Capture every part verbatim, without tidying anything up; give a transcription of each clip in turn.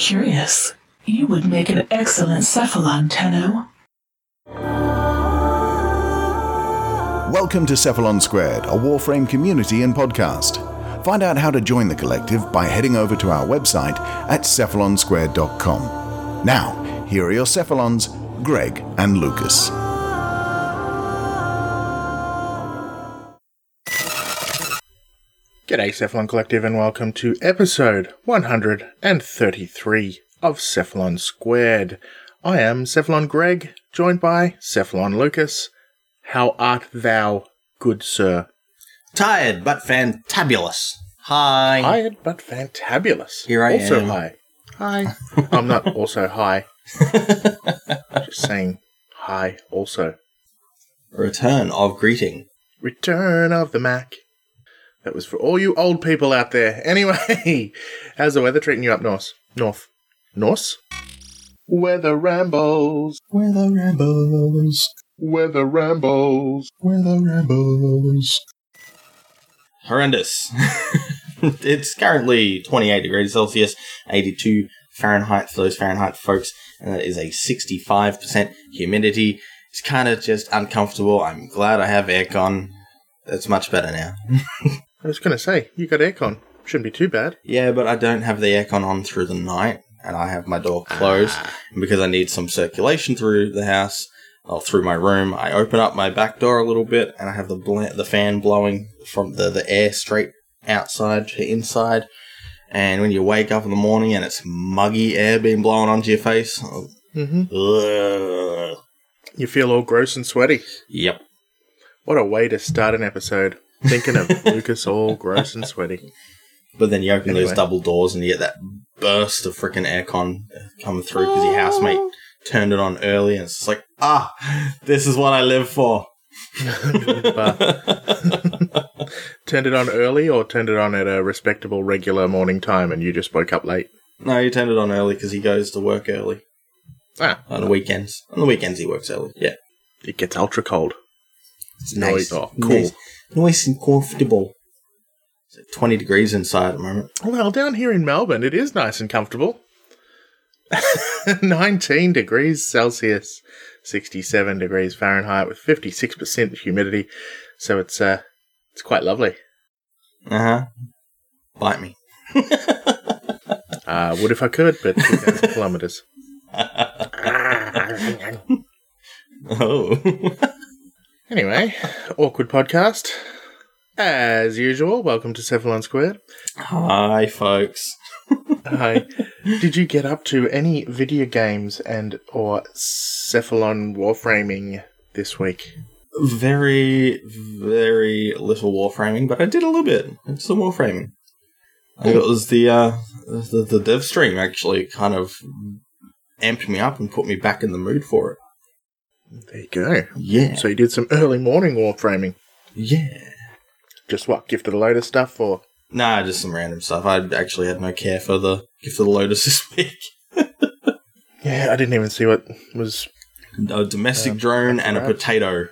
Curious. You would make an excellent Cephalon, Tenno. Welcome to Cephalon Squared, a Warframe community and podcast. Find out how to join the collective by heading over to our website at cephalon squared dot com. Now, here are your Cephalons, Greg and Lucas. G'day Cephalon Collective and welcome to episode one hundred thirty-three of Cephalon Squared. I am Cephalon Greg, joined by Cephalon Lucas. How art thou, good sir? Tired but fantabulous. Hi. Tired but fantabulous. Here I also am. hi. Hi. I'm not also hi. Just saying hi also. Return of greeting. Return of the Mac. That was for all you old people out there. Anyway, how's the weather treating you up north? North. North? Weather rambles. Weather rambles. Weather rambles. Weather rambles. Horrendous. It's currently twenty-eight degrees Celsius, eighty-two Fahrenheit for those Fahrenheit folks, and that is a sixty-five percent humidity. It's kind of just uncomfortable. I'm glad I have aircon. It's much better now. I was going to say, you got aircon. Shouldn't be too bad. Yeah, but I don't have the aircon on through the night, and I have my door closed. Ah. And because I need some circulation through the house, or through my room, I open up my back door a little bit, and I have the bl- the fan blowing from the, the air straight outside to inside. And when you wake up in the morning and it's muggy air being blown onto your face, mm-hmm. ugh. You feel all gross and sweaty. Yep. What a way to start an episode. Thinking of Lucas all gross and sweaty. But then you open anyway. those double doors and you get that burst of freaking aircon coming through because your housemate turned it on early, and it's just like, ah, this is what I live for. Turned it on early or turned it on at a respectable regular morning time and you just woke up late? No, he turned it on early because he goes to work early. Ah. On the weekends. On the weekends he works early, yeah. It gets ultra cold. It's nice. Oh, cool. Nice, nice and comfortable. It's like twenty degrees inside at the moment. Well, down here in Melbourne, it is nice and comfortable. nineteen degrees Celsius, sixty-seven degrees Fahrenheit with fifty-six percent humidity. So it's uh, it's quite lovely. Uh-huh. Bite me. uh, would if I could, but two thousand kilometres. Oh. Anyway, awkward podcast. As usual, welcome to Cephalon Squared. Hi, folks. Hi. Did you get up to any video games and or Cephalon warframing this week? Very, very little warframing, but I did a little bit. Some warframing. I think it was the, uh, the the dev stream actually kind of amped me up and put me back in the mood for it. There you go. Yeah. So you did some early morning warframing. Yeah. Just what, Gift of the Lotus stuff, or? Nah, just some random stuff. I actually had no care for the Gift of the Lotus this week. Yeah, I didn't even see what was... A domestic uh, drone and a potato.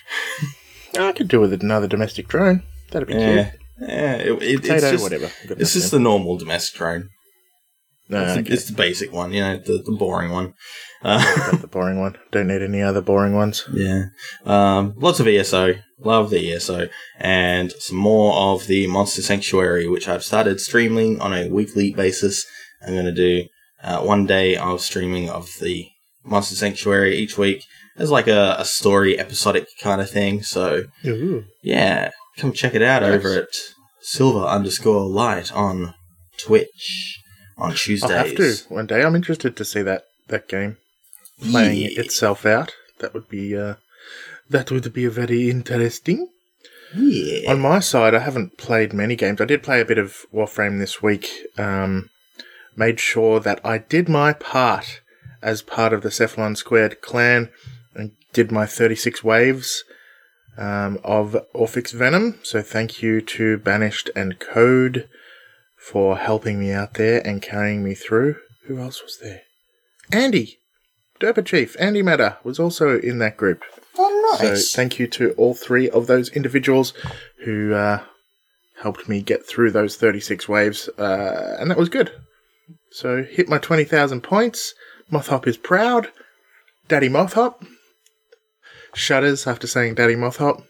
I could do with another domestic drone. That'd be yeah. cute. Yeah, it, it, potato, it's just, whatever. It's just the normal domestic drone. No, it's, okay. the, it's the basic one, you know, the, the boring one. Uh, got the boring one. Don't need any other boring ones. Yeah. Um, lots of E S O. Love the E S O. And some more of the Monster Sanctuary, which I've started streaming on a weekly basis. I'm going to do uh, one day of streaming of the Monster Sanctuary each week as like a, a story, episodic kind of thing. So, Ooh. yeah, come check it out nice. over at silver underscore light on Twitch on Tuesdays. I'll have to one day. I'm interested to see that, that game playing yeah. itself out. That would be uh, that would be very interesting. Yeah. On my side, I haven't played many games. I did play a bit of Warframe this week. Um, made sure that I did my part as part of the Cephalon Squared clan and did my thirty-six waves um, of Orphix Venom. So thank you to Banished and Code for helping me out there and carrying me through. Who else was there? Andy! Derpa Chief, Andy Matter, was also in that group. Oh, nice. So thank you to all three of those individuals who uh, helped me get through those thirty-six waves, uh, and that was good. So, hit my twenty thousand points. Mothhop is proud. Daddy Mothhop. Shudders after saying Daddy Mothhop.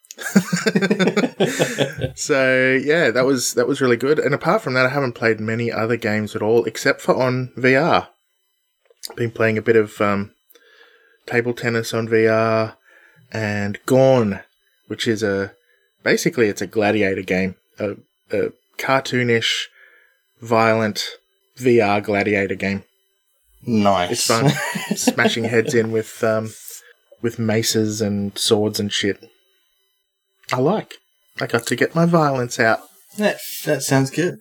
So, yeah, that was that was really good. And apart from that, I haven't played many other games at all, except for on V R. Been playing a bit of um, table tennis on V R and Gone, which is a... Basically, it's a gladiator game. A, a cartoonish, violent V R gladiator game. Nice. It's fun. Smashing heads in with um, with maces and swords and shit. I like. I got to get my violence out. That that sounds good.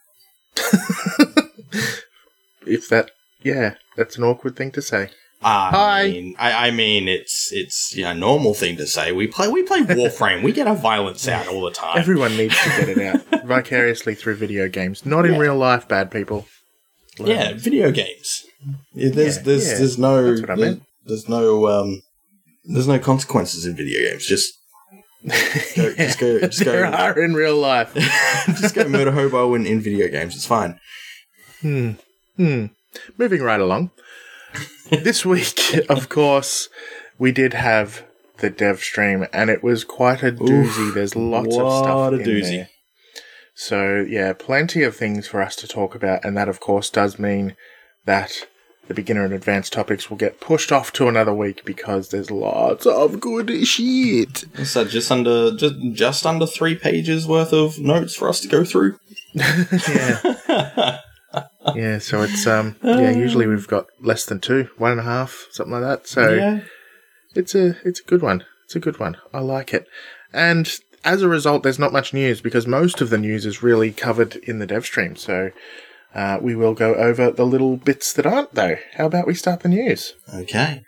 If that, yeah, that's an awkward thing to say. I Hi. mean, I, I mean, it's it's you know, a normal thing to say. We play we play Warframe. We get our violence out all the time. Everyone needs to get it out vicariously through video games, not in Yeah. real life, bad people. Learn. Yeah, video games. Yeah, there's Yeah, there's yeah. there's no That's what I there's, meant. there's no um there's no consequences in video games. Just go, just go just there go are in real life. just go murder hobo in, in video games. It's fine. Hmm. Hmm. Moving right along. This week, of course, we did have the dev stream, and it was quite a doozy. Oof, There's lots of what stuff a in doozy. there. So, yeah, plenty of things for us to talk about, and that, of course, does mean that the beginner and advanced topics will get pushed off to another week because there's lots of good shit. So just under just just under three pages worth of notes for us to go through. Yeah. Yeah, so it's, um, yeah, usually we've got less than two, one and a half, something like that. So Yeah. it's a, it's a good one. It's a good one. I like it. And as a result, there's not much news because most of the news is really covered in the dev stream. So uh, we will go over the little bits that aren't, though. How about we start the news? Okay.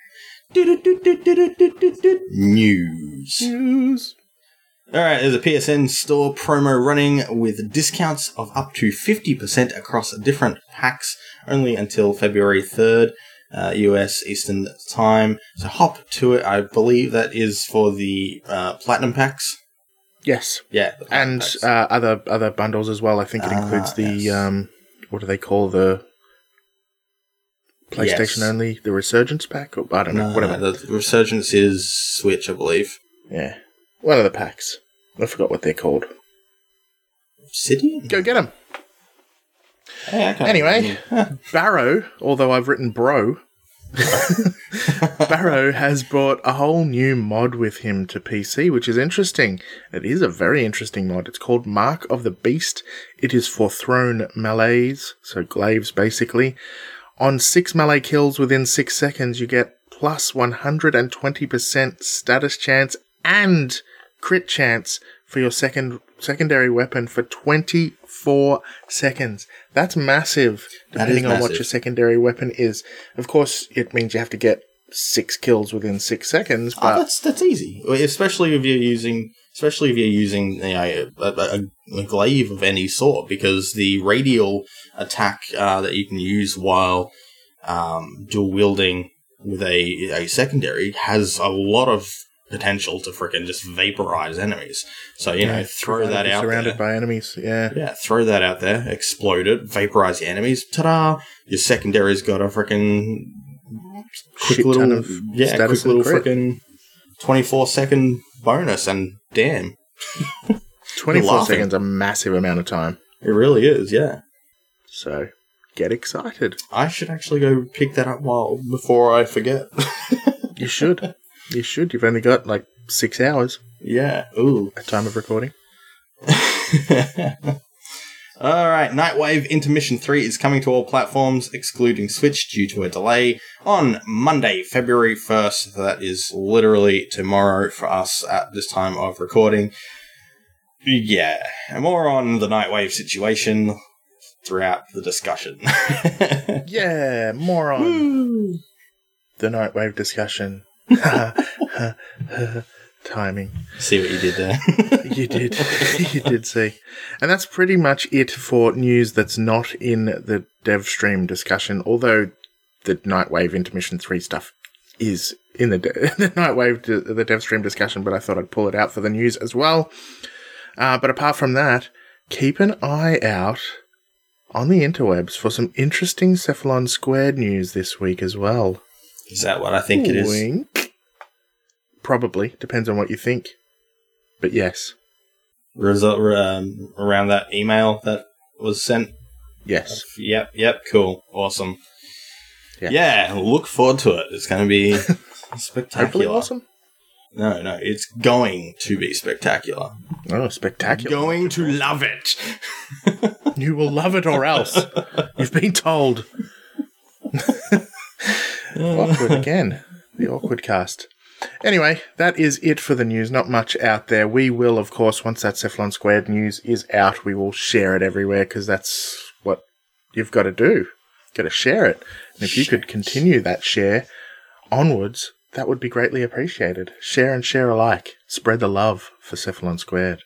News. News. Alright, there's a P S N store promo running with discounts of up to fifty percent across different packs, only until February third, uh, U S Eastern Time. So hop to it. I believe that is for the uh, Platinum packs. Yes. Yeah. the Platinum And packs. uh, other other bundles as well. I think it Ah, includes the, yes. um, what do they call the PlayStation Yes. only? The Resurgence pack? Or, I don't know. No, Whatever. the Resurgence is Switch, I believe. Yeah. One of the packs. I forgot what they're called. Obsidian? Go get them. Hey, okay. Anyway, Barrow, although I've written bro, Barrow has brought a whole new mod with him to P C, which is interesting. It is a very interesting mod. It's called Mark of the Beast. It is for thrown melees, so glaives basically. On six melee kills within six seconds, you get plus one hundred twenty percent status chance and crit chance for your second secondary weapon for twenty-four seconds. That's massive, That depending is on what massive. your secondary weapon is. Of course, it means you have to get six kills within six seconds, Oh, but that's that's easy, especially if you're using, especially if you're using you know, a, a, a glaive of any sort, because the radial attack uh, that you can use while um, dual wielding with a, a secondary has a lot of potential to frickin' just vaporize enemies. So you know, throw that out surrounded there. by enemies. Yeah, Yeah, throw that out there, explode it, vaporize the enemies. Ta-da! Your secondary's got a frickin' quick Shit little, ton of yeah, status quick little and crit. frickin' twenty-four second bonus, and damn, twenty-four laughing. seconds, a massive amount of time. it really is. Yeah, So get excited. I should actually go pick that up while before I forget. You should. You should. You've only got like six hours yeah. Ooh. at time of recording. All right, Nightwave Intermission three is coming to all platforms, excluding Switch, due to a delay, on Monday, February first. That is literally tomorrow for us at this time of recording. Yeah, more on the Nightwave situation throughout the discussion. Yeah, more on Woo. the Nightwave discussion. Timing. See what you did there? You did. You did see. And that's pretty much it for news that's not in the dev stream discussion, although the Nightwave Intermission three stuff is in the, de- the Nightwave, d- the dev stream discussion, but I thought I'd pull it out for the news as well. Uh, but apart from that, keep an eye out on the interwebs for some interesting Cephalon Squared news this week as well. Is that what I think it is? Wink. Probably. Depends on what you think. But yes. Result, um, around that email that was sent? Yes. Yep, yep, cool. Awesome. Yeah, yeah look forward to it. It's going to be spectacular. Hopefully awesome? No, no, it's going to be spectacular. Oh, spectacular. Going to love it. You will love it or else. You've been told. Awkward again. The awkward cast. Anyway, that is it for the news. Not much out there. We will, of course, once that Cephalon Squared news is out, we will share it everywhere because that's what you've got to do. Got to share it. And if you could continue that share onwards, that would be greatly appreciated. Share and share alike. Spread the love for Cephalon Squared.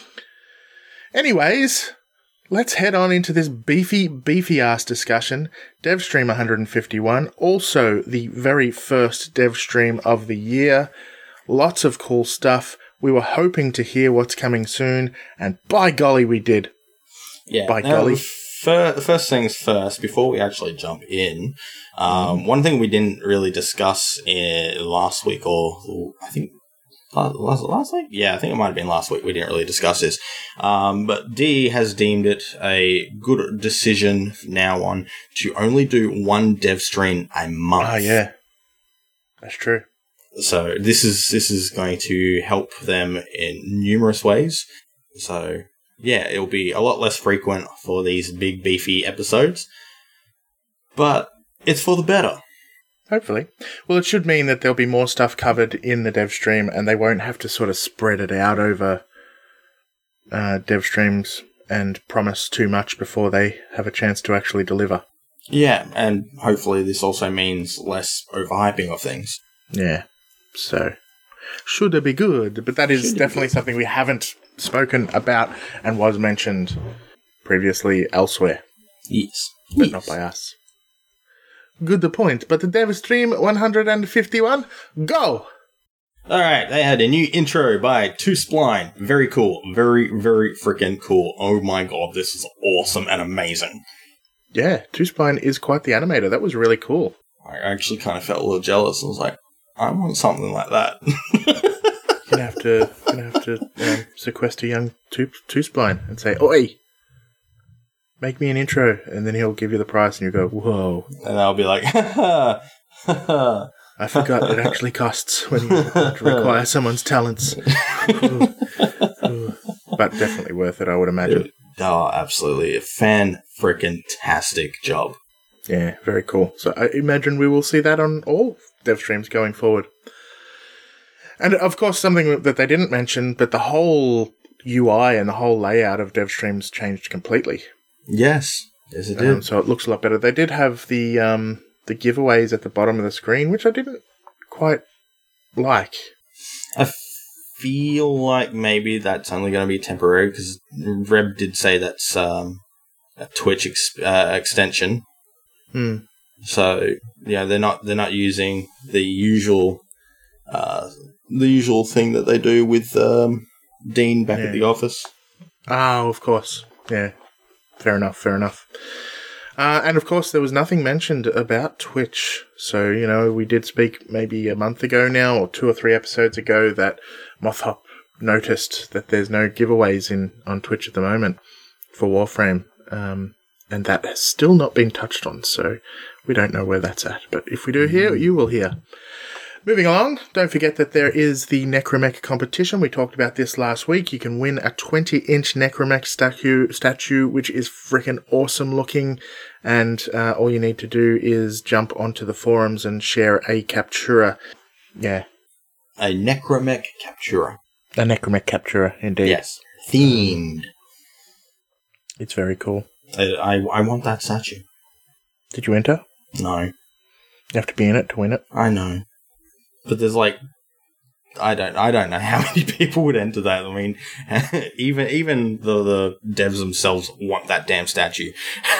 Anyways, let's head on into this beefy, beefy-ass discussion. DevStream one fifty-one, also the very first DevStream of the year. Lots of cool stuff. We were hoping to hear what's coming soon, and by golly, we did. Yeah, by now, golly. Fir- the first things first, before we actually jump in, um, mm. one thing we didn't really discuss in last week, or I think last, last week? Yeah, I think it might have been last week. We didn't really discuss this. Um, but D has deemed it a good decision from now on to only do one dev stream a month. Ah, yeah. That's true. So this is this is going to help them in numerous ways. So yeah, it'll be a lot less frequent for these big beefy episodes, but it's for the better. Hopefully. Well, it should mean that there'll be more stuff covered in the dev stream, and they won't have to sort of spread it out over uh, dev streams and promise too much before they have a chance to actually deliver. Yeah, and hopefully this also means less overhyping of things. Yeah. So, should it be good? But that is should definitely something we haven't spoken about and was mentioned previously elsewhere. Yes. But yes. not by us. Good the point. But the DevStream one fifty-one, go! Alright, they had a new intro by Two Spline. Very cool. Very, very freaking cool. Oh my god, this is awesome and amazing. Yeah, Two Spline is quite the animator. That was really cool. I actually kind of felt a little jealous. I was like, I want something like that. You're gonna have to, gonna have to um, sequester young Two, two Spline and say, "Oi, make me an intro," and then he'll give you the price, and you go, "Whoa!" And I'll be like, "Ha ha, ha ha." I forgot it actually costs when you require someone's talents. Ooh, ooh. But definitely worth it, I would imagine. Oh, absolutely, a fan-freaking-tastic job. Yeah, very cool. So I imagine we will see that on all dev streams going forward. And of course, something that they didn't mention, but the whole U I and the whole layout of dev streams changed completely. Yes, yes, it did. Um, so it looks a lot better. They did have the um, the giveaways at the bottom of the screen, which I didn't quite like. I feel like maybe that's only going to be temporary because Reb did say that's um, a Twitch ex- uh, extension. Hmm. So yeah, they're not they're not using the usual uh, the usual thing that they do with um, Dean back yeah. at the office. Oh, of course. Yeah. Fair enough, fair enough. Uh, and of course, there was nothing mentioned about Twitch. So, you know, we did speak maybe a month ago now, or two or three episodes ago, that Mothhop noticed that there's no giveaways in on Twitch at the moment for Warframe. Um, and that has still not been touched on, so we don't know where that's at. But if we do hear, you will hear. Moving along, don't forget that there is the Necromech competition. We talked about this last week. You can win a twenty-inch Necromech statue, statue, which is freaking awesome looking. And uh, all you need to do is jump onto the forums and share a captura. Yeah. A Necromech captura. A Necromech captura, indeed. Yes. Themed. It's very cool. I, I, I want that statue. Did you enter? No. You have to be in it to win it. I know. But there's like, I don't, I don't know how many people would enter that. I mean, even even the, the devs themselves want that damn statue.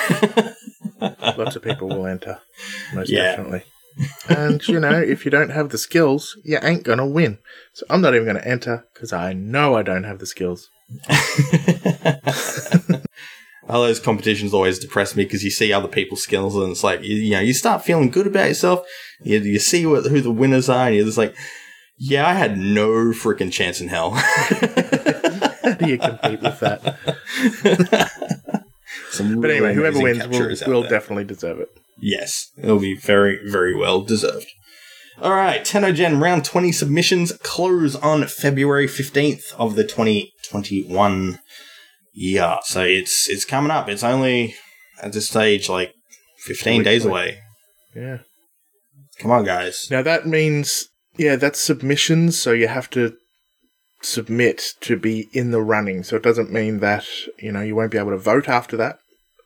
Lots of people will enter, most yeah. definitely. And you know, if you don't have the skills, you ain't gonna win. So I'm not even gonna enter because I know I don't have the skills. all those competitions always depress me because you see other people's skills and it's like, you, you know, you start feeling good about yourself. You, you see what, who the winners are and you're just like, yeah, I had no freaking chance in hell. How do you compete with that? But anyway, whoever wins will, will definitely deserve it. Yes, it'll be very, very well deserved. All right, TennoGen round twenty submissions close on February fifteenth of the twenty twenty-one year. So it's it's coming up. It's only, at this stage, like fifteen days away. Yeah. Come on, guys. Now that means, yeah, that's submissions, so you have to submit to be in the running. So it doesn't mean that, you know, you won't be able to vote after that,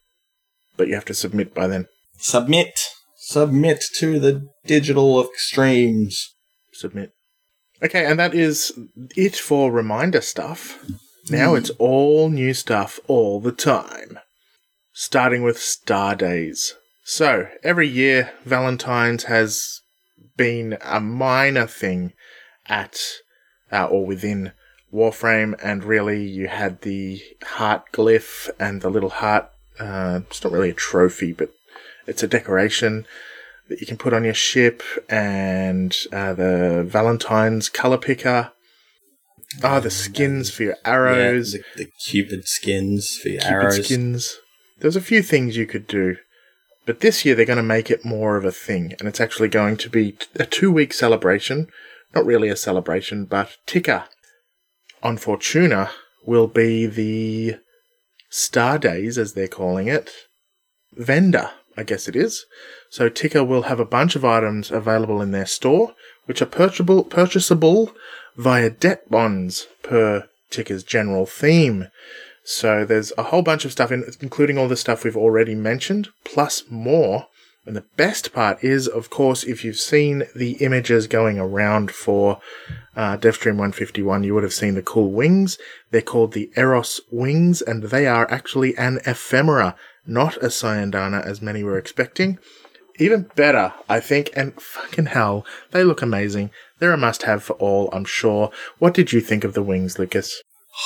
but you have to submit by then. Submit. Submit to the digital extremes. Submit. Okay, and that is it for reminder stuff. Now mm. it's all new stuff all the time. Starting with Star Days. So, every year, Valentine's has been a minor thing at, uh, or within Warframe, and really you had the heart glyph and the little heart, uh, it's not really a trophy, but it's a decoration that you can put on your ship, and uh, the Valentine's colour picker. Ah, oh, the skins for your arrows. Yeah, the, the Cupid skins for your Cupid arrows. skins. There's a few things you could do. But this year they're going to make it more of a thing, and it's actually going to be a two-week celebration. Not really a celebration, but Tika on Fortuna will be the Star Days, as they're calling it, vendor, I guess it is. So Tika will have a bunch of items available in their store, which are purchasable, purchasable via debt bonds per Tika's general theme. So there's a whole bunch of stuff, in, including all the stuff we've already mentioned, plus more. And the best part is, of course, if you've seen the images going around for uh, DevStream one fifty-one, you would have seen the cool wings. They're called the Eros wings, and they are actually an ephemera, not a Syandana, as many were expecting. Even better, I think, and fucking hell, they look amazing. They're a must-have for all, I'm sure. What did you think of the wings, Lucas?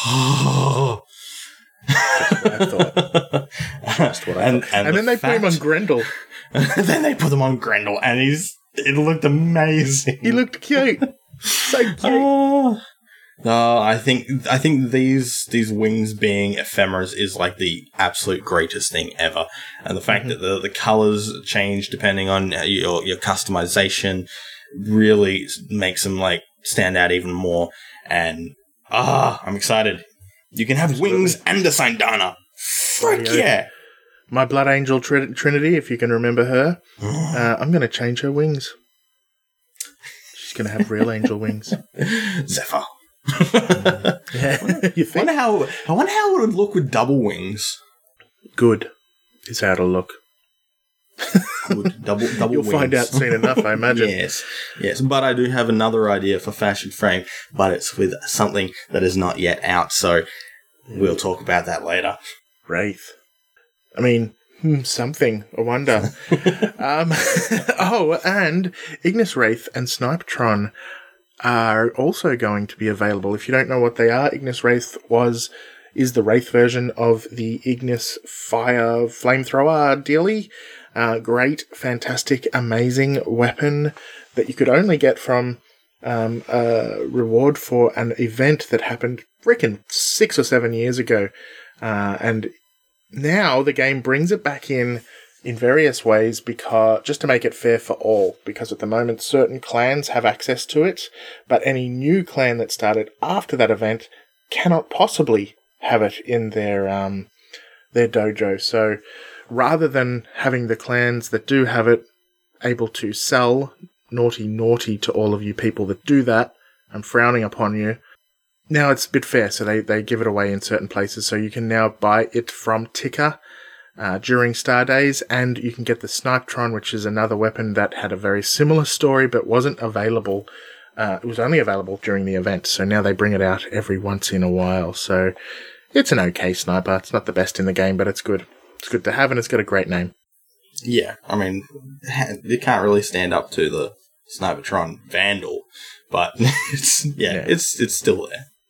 Just what I thought. Just what I and, thought. And, and the then they fact, put him on Grendel. then they put him on Grendel, and he's it looked amazing. He looked cute, so cute. Oh. No, I think I think these these wings being ephemeras is like the absolute greatest thing ever, and the fact mm-hmm. that the the colors change depending on your your customization really makes them like stand out even more. And ah, I'm excited. You can have Absolutely. wings and a Syandana. Frick yeah. yeah. My Blood Angel Tr- Trinity, if you can remember her, uh, I'm going to change her wings. She's going to have real angel wings. Zephyr. Mm. Yeah. You think? I wonder how, I wonder how it would look with double wings. Good is how it'll look. Good. Double, double You'll wings. find out soon enough, I imagine. Yes, yes. But I do have another idea for Fashion Frame, but it's with something that is not yet out, so we'll talk about that later. Wraith. I mean, hmm, something. I wonder. um, oh, and Ignis Wraith and Snipetron are also going to be available. If you don't know what they are, Ignis Wraith was is the Wraith version of the Ignis Fire Flamethrower dealie. Uh, great, fantastic, amazing weapon that you could only get from um, a reward for an event that happened freaking six or seven years ago. Uh, and now the game brings it back in in various ways because just to make it fair for all, because at the moment certain clans have access to it, but any new clan that started after that event cannot possibly have it in their um, their dojo. So rather than having the clans that do have it able to sell, naughty, naughty to all of you people that do that, I'm frowning upon you. Now it's a bit fair, so they, they give it away in certain places, so you can now buy it from Tika uh, during Star Days, and you can get the Snipetron, which is another weapon that had a very similar story, but wasn't available. Uh, it was only available during the event, so now they bring it out every once in a while. So it's an okay sniper. It's not the best in the game, but it's good. It's good to have, and it's got a great name. Yeah, I mean, it can't really stand up to the Snipetron Vandal, but it's yeah, yeah, it's it's still there.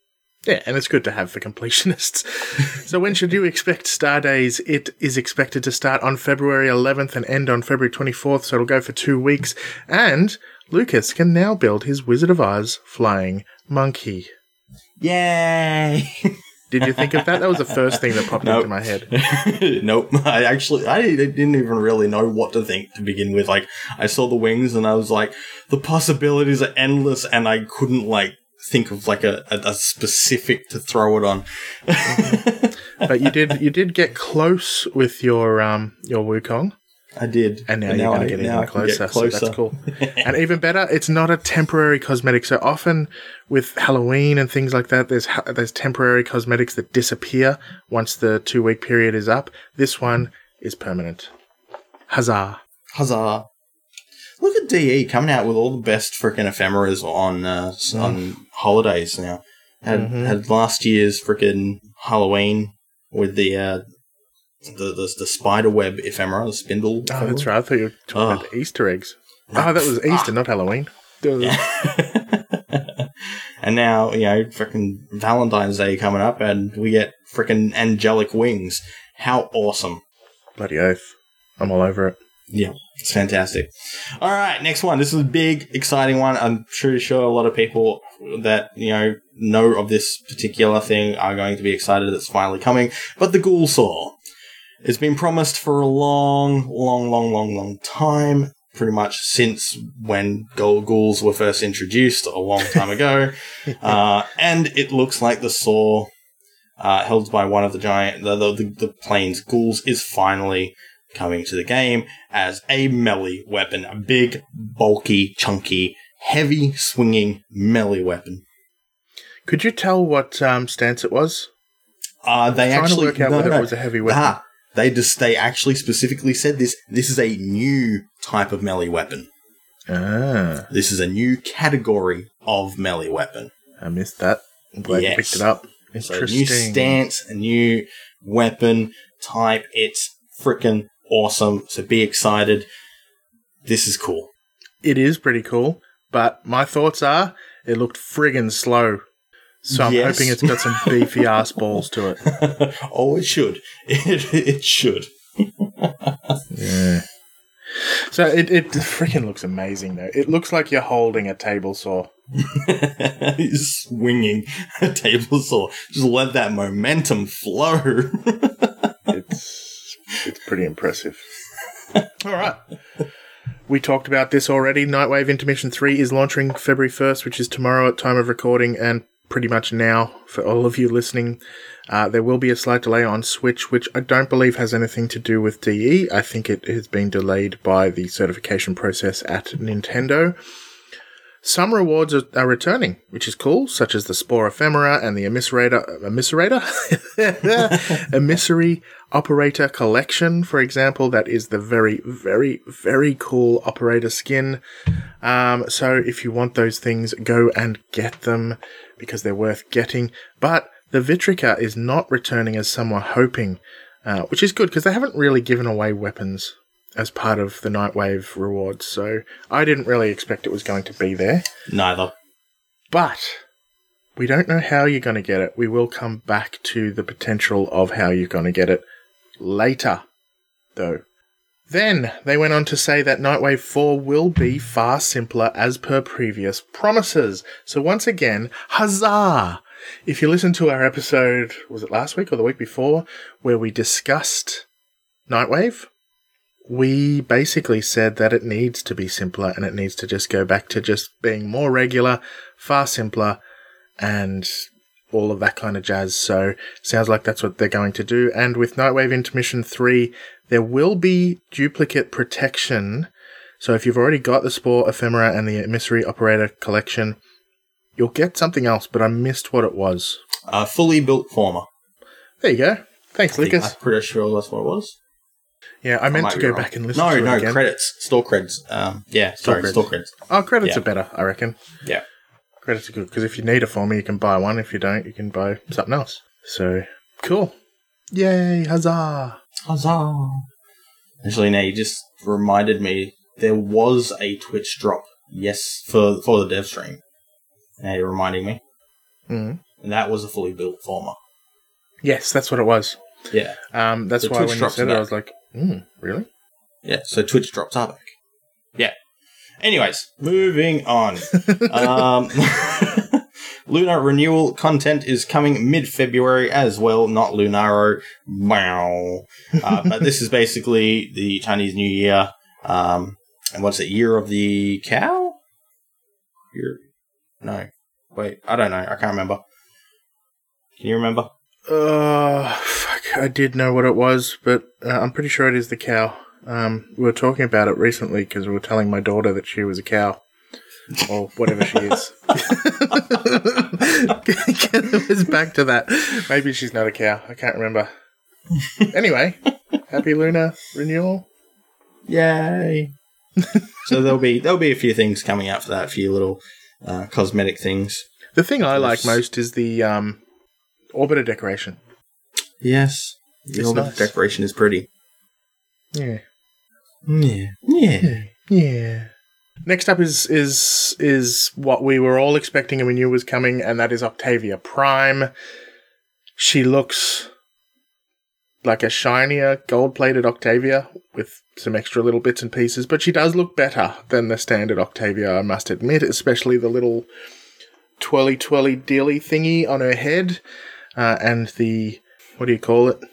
Yeah, and it's good to have for completionists. So when should you expect Star Days? It is expected to start on February eleventh and end on February twenty-fourth, so it'll go for two weeks. And Lucas can now build his Wizard of Oz flying monkey. Yay! Did you think of that? That was the first thing that popped Nope. into my head. Nope. I actually, I didn't even really know what to think to begin with. Like, I saw the wings and I was like, the possibilities are endless, and I couldn't, like, think of, like, a, a, a specific to throw it on. But you did you did get close with your um your Wukong. I did. And now And you're now going to I- get now I even can get closer, so closer. that's cool. And even better, it's not a temporary cosmetic. So often with Halloween and things like that, there's ha- there's temporary cosmetics that disappear once the two-week period is up. This one is permanent. Huzzah. Huzzah. Look at D E coming out with all the best freaking ephemeras on uh, s- on holidays now. Had Mhm. had last year's freaking Halloween with the uh, the, the the spider web ephemera, the spindle. Oh, that's right. I thought you were talking Oh. about the Easter eggs. Oh, that was Easter, not Halloween. Duh. And now, you know, freaking Valentine's Day coming up, and we get freaking angelic wings. How awesome. Bloody oath. I'm all over it. Yeah, it's fantastic. All right, next one. This is a big, exciting one. I'm pretty sure a lot of people that, you know, know of this particular thing are going to be excited it's finally coming. But the Ghoul Saw. It's been promised for a long, long, long, long, long time. Pretty much since when ghoul- ghouls were first introduced a long time ago. uh, and it looks like the saw uh, held by one of the giant, the, the, the plane's ghouls is finally coming to the game as a melee weapon. A big, bulky, chunky, heavy swinging melee weapon. Could you tell what um, stance it was? Uh, they Trying actually to work out no, whether no. it was a heavy weapon. Ah, they just they actually specifically said this. This is a new type of melee weapon. Ah, This is a new category of melee weapon. I missed that. I'm glad Yes. you picked it up. So a Interesting. new stance, a new weapon type. It's freaking awesome. So be excited. This is cool. It is pretty cool, but my thoughts are it looked friggin' slow. So I'm Yes. hoping it's got some beefy ass balls to it. Oh, it should. It, it should. Yeah. So it, it freaking looks amazing, though. It looks like you're holding a table saw. He's swinging a table saw. Just let that momentum flow. It's it's pretty impressive. All right. We talked about this already. Nightwave Intermission three is launching February first, which is tomorrow at time of recording, and pretty much now for all of you listening. Uh, there will be a slight delay on Switch, which I don't believe has anything to do with D E. I think it has been delayed by the certification process at Nintendo. Some rewards are, are returning, which is cool, such as the Spore Ephemera and the Emissarator, Emissarator? Emissary Operator Collection, for example. That is the very, very, very cool Operator skin. Um, so if you want those things, go and get them, because they're worth getting. But the Vitrica is not returning as some were hoping, uh, which is good, because they haven't really given away weapons as part of the Nightwave rewards, so I didn't really expect it was going to be there. Neither. But we don't know how you're going to get it. We will come back to the potential of how you're going to get it later, though. Then they went on to say that Nightwave four will be far simpler as per previous promises. So once again, huzzah! If you listen to our episode, was it last week or the week before, where we discussed Nightwave, we basically said that it needs to be simpler and it needs to just go back to just being more regular, far simpler, and all of that kind of jazz. So sounds like that's what they're going to do. And with Nightwave Intermission three, there will be duplicate protection. So if you've already got the Spore Ephemera and the Emissary Operator Collection, you'll get something else, but I missed what it was. A fully built former. There you go. Thanks, I think- Lucas. I'm pretty sure that's what it was. Yeah, I meant might to be go wrong. back and listen No, to it no, again. credits. Store credits. Um, yeah, Store sorry, credits. store credits. Oh, credits Yeah. are better, I reckon. Yeah. Credits are good, because if you need it for me, you can buy one. If you don't, you can buy something else. So, cool. Yay, huzzah. Huzzah. Actually, now you just reminded me there was a Twitch drop, yes, for for the dev stream. Now you're reminding me. Mm. and that was a fully built Forma. Yes, that's what it was. Yeah. Um, that's So why Twitch when you drops said it it, I back. was like, mm, really? Yeah, so Twitch drops are back. Yeah. Anyways, moving on. um, Luna renewal content is coming mid-February as well, not Lunaro. Wow. Uh, but this is basically the Chinese New Year. Um, and what's it? Year of the Cow? Year? No. Wait, I don't know. I can't remember. Can you remember? Uh, fuck, I did know what it was, but uh, I'm pretty sure it is the cow. Um, we were talking about it recently because we were telling my daughter that she was a cow. Or whatever she is. It was back to that. Maybe she's not a cow. I can't remember. Anyway, happy Luna renewal. Yay! So there'll be there'll be a few things coming out for that, a few little uh, cosmetic things. The thing I like most is the um, orbiter decoration. Yes, the It's orbit nice. decoration is pretty. Yeah. Yeah, yeah. Yeah. Next up is is is what we were all expecting and we knew was coming, and that is Octavia Prime. She looks like a shinier, gold-plated Octavia with some extra little bits and pieces, but she does look better than the standard Octavia, I must admit, especially the little twirly-twirly dealy thingy on her head, uh, and the, what do you call it?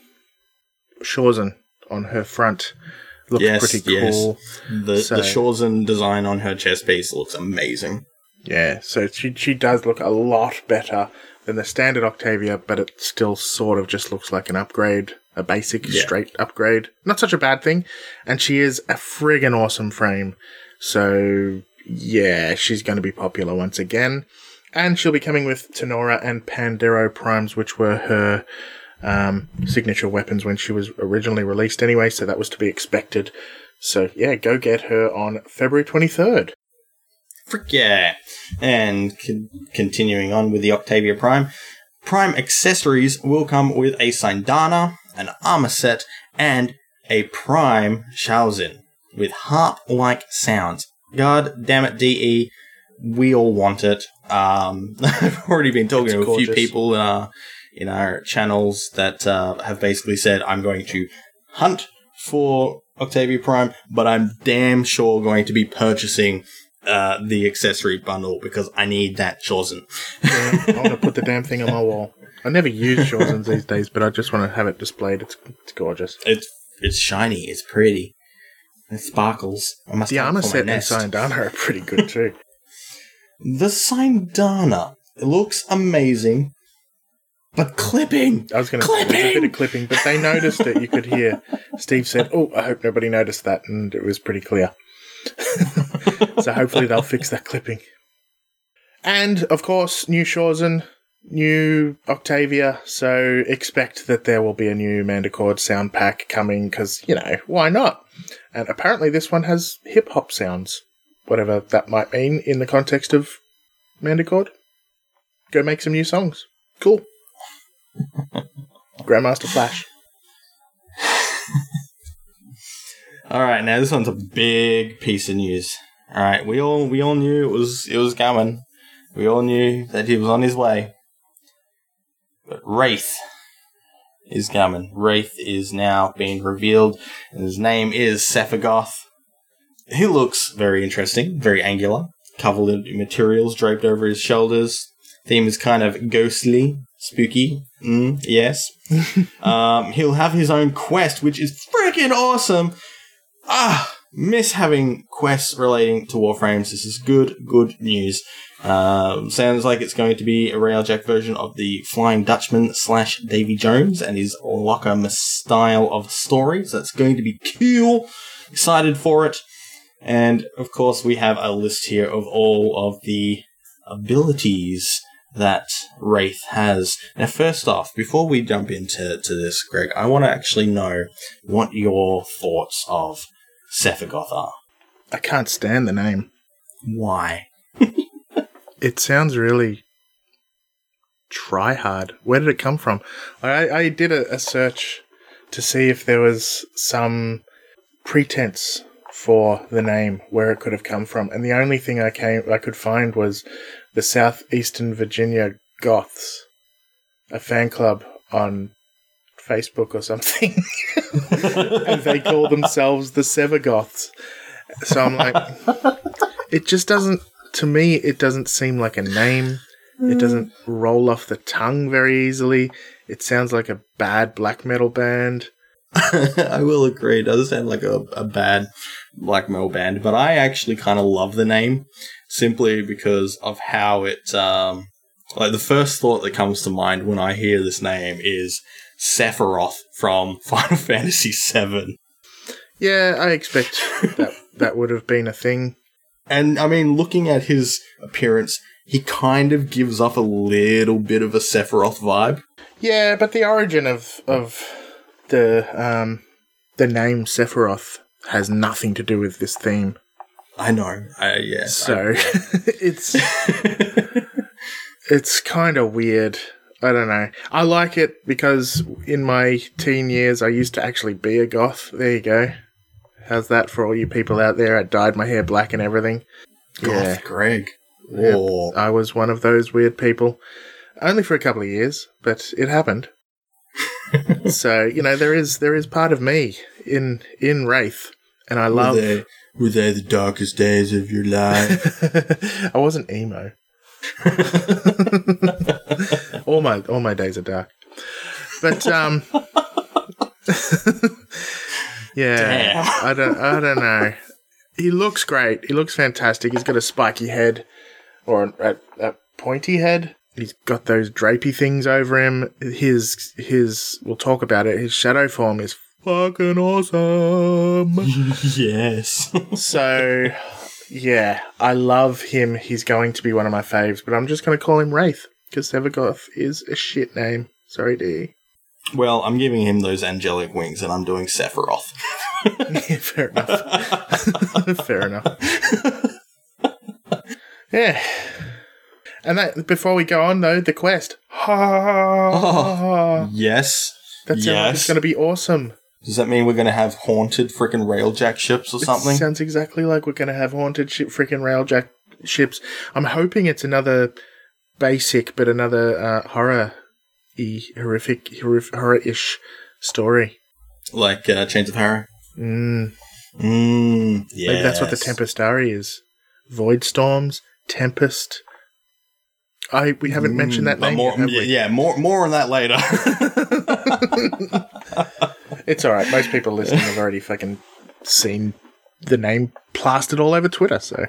Shorzan on her front. Looks Yes, pretty yes. cool. The So- the Shorzan design on her chest piece looks amazing. Yeah, so she she does look a lot better than the standard Octavia, but it still sort of just looks like an upgrade, a basic, Yeah. straight upgrade. Not such a bad thing. And she is a friggin' awesome frame. So, yeah, she's going to be popular once again. And she'll be coming with Tenora and Pandero Primes, which were her um, signature weapons when she was originally released anyway, so that was to be expected. So, yeah, go get her on February twenty-third. Frick yeah. And con- continuing on with the Octavia Prime, Prime accessories will come with a Sindana, an armor set, and a Prime Shaozin with harp-like sounds. God damn it, D E. We all want it. Um, I've already been talking It's to a few gorgeous. people in our, in our channels that uh, have basically said, I'm going to hunt for Octavia Prime, but I'm damn sure going to be purchasing uh, the accessory bundle because I need that Shorzan. Yeah, I want to put the damn thing on my wall. I never use Shorzans these days, but I just want to have it displayed. It's it's gorgeous. It's it's shiny. It's pretty. It sparkles. I must The have it armor for my set and nest. Sindana are pretty good too. The Sindana looks amazing, but clipping. I was going to say there's a bit Clipping! of clipping, but they noticed it. You could hear Steve said, "Oh, I hope nobody noticed that," and it was pretty clear. So hopefully they'll fix that clipping. And of course, new Shorzan, new Octavia. So expect that there will be a new Manticore sound pack coming because you know why not? And apparently this one has hip hop sounds, whatever that might mean in the context of Manticore. Go make some new songs. Cool. Grandmaster Flash. All right, now this one's a big piece of news. All right, we all we all knew it was it was coming. We all knew that he was on his way. But Wraith is coming. Wraith is now being revealed, and his name is Sephiroth. He looks very interesting, very angular, covered in materials draped over his shoulders. Theme is kind of ghostly, spooky. Mm, yes. um, he'll have his own quest, which is freaking awesome. Ah, miss having quests relating to Warframes. This is good, good news. Um, sounds like it's going to be a Railjack version of the Flying Dutchman slash Davy Jones and his locker style of stories. That's going to be cool. Excited for it. And, of course, we have a list here of all of the abilities that Wraith has. Now, first off, before we jump into to this, Greg, I want to actually know what your thoughts of Sephiroth are. I can't stand the name. Why? It sounds really try hard. Where did it come from? I, I did a, a search to see if there was some pretense for the name, where it could have come from, and the only thing I came I could find was the Southeastern Virginia Goths a fan club on Facebook or something, and they call themselves the Sevagoths. So I'm like, it just doesn't, to me, it doesn't seem like a name. It doesn't roll off the tongue very easily. It sounds like a bad black metal band. I will agree. It does sound like a, a bad black metal band, but I actually kind of love the name simply because of how it, um, like the first thought that comes to mind when I hear this name is Sephiroth from Final Fantasy seven. Yeah, I expect that that would have been a thing. And, I mean, looking at his appearance, he kind of gives off a little bit of a Sephiroth vibe. Yeah, but the origin of of the um the name Sephiroth has nothing to do with this theme. I know. I, yeah. So it's it's kind of weird. I don't know. I like it because in my teen years I used to actually be a goth. There you go. How's that for all you people out there? I dyed my hair black and everything. Goth Yeah. Greg. Yep. Oh. I was one of those weird people. Only for a couple of years, but it happened. So, you know, there is there is part of me in in Wraith. And I love... Were they, were they the darkest days of your life? I wasn't emo. all my all my days are dark. But um yeah, Damn. I don't I don't know. He looks great. He looks fantastic. He's got a spiky head or a, a pointy head. He's got those drapey things over him. His his we'll talk about it. His shadow form is fucking awesome. Yes. So, yeah, I love him. He's going to be one of my faves, but I'm just going to call him Wraith, because Sevagoth is a shit name. Sorry, D. Well, I'm giving him those angelic wings, and I'm doing Sephiroth. Yeah, fair enough. Fair enough. Yeah. And that before we go on, though, the quest. Oh, yes. That sounds like yes. it's going to be awesome. Does that mean we're going to have haunted frickin' railjack ships or something? It sounds exactly like we're going to have haunted ship, freaking railjack ships. I'm hoping it's another basic, but another uh, horror-y, horrific, horrif- horror-ish story. Like uh, Chains of Harrow? Mm. Mmm, yeah. Maybe that's what the Tempestari is. Void Storms, Tempest. I we haven't mentioned that name more, yet, have we? Yeah, more more on that later. It's alright. Most people listening have already fucking seen the name plastered all over Twitter, so.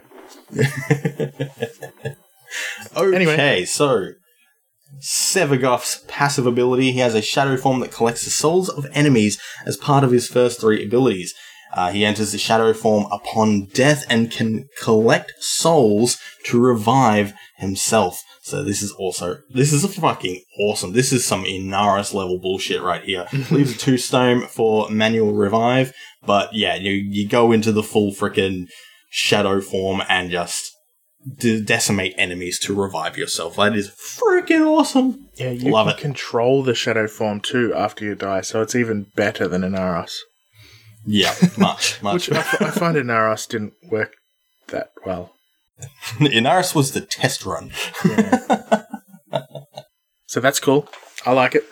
Okay, Anyway. so Sevagoth's passive ability, he has a shadow form that collects the souls of enemies as part of his first three abilities. Uh, he enters the shadow form upon death and can collect souls to revive himself. So this is also, this is a fucking awesome. This is some Inaris level bullshit right here. Leaves a two stone for manual revive, but yeah, you, you go into the full frickin' shadow form and just de- decimate enemies to revive yourself. That is freaking awesome. Yeah, you Love can it. control the shadow form too after you die, so it's even better than Inaros. Yeah, much, much. Which I, f- I find Inaros didn't work that well. Inaris was the test run. Yeah. So that's cool. I like it.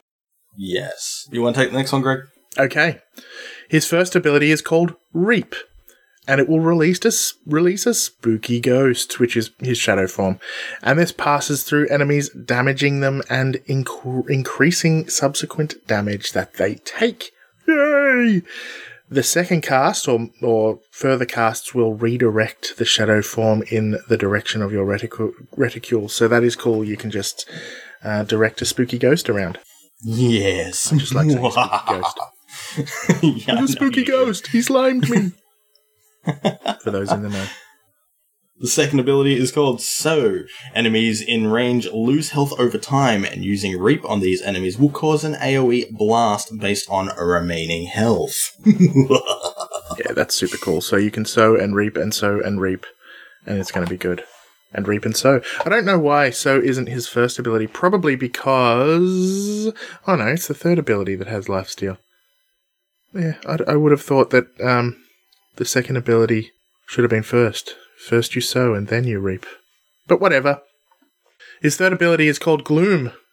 Yes. You want to take the next one, Greg? Okay. His first ability is called Reap, and it will release a, s- release a spooky ghost, which is his shadow form. And this passes through enemies, damaging them and inc- increasing subsequent damage that they take. Yay! The second cast, or or further casts, will redirect the shadow form in the direction of your reticule. reticule. So that is cool. You can just uh, direct a spooky ghost around. Yes. I just like saying spooky ghost. Yeah, I know The spooky you do. ghost! He slimed me! For those in the know. The second ability is called Sow. Enemies in range lose health over time, and using Reap on these enemies will cause an AoE blast based on remaining health. Yeah, that's super cool. So you can sow and reap and sow and reap, and it's going to be good. And reap and sow. I don't know why sow isn't his first ability. Probably because... Oh no, it's the third ability that has lifesteal. Yeah, I, I would have thought that um, the second ability should have been first. First you sow and then you reap. But whatever. His third ability is called Gloom,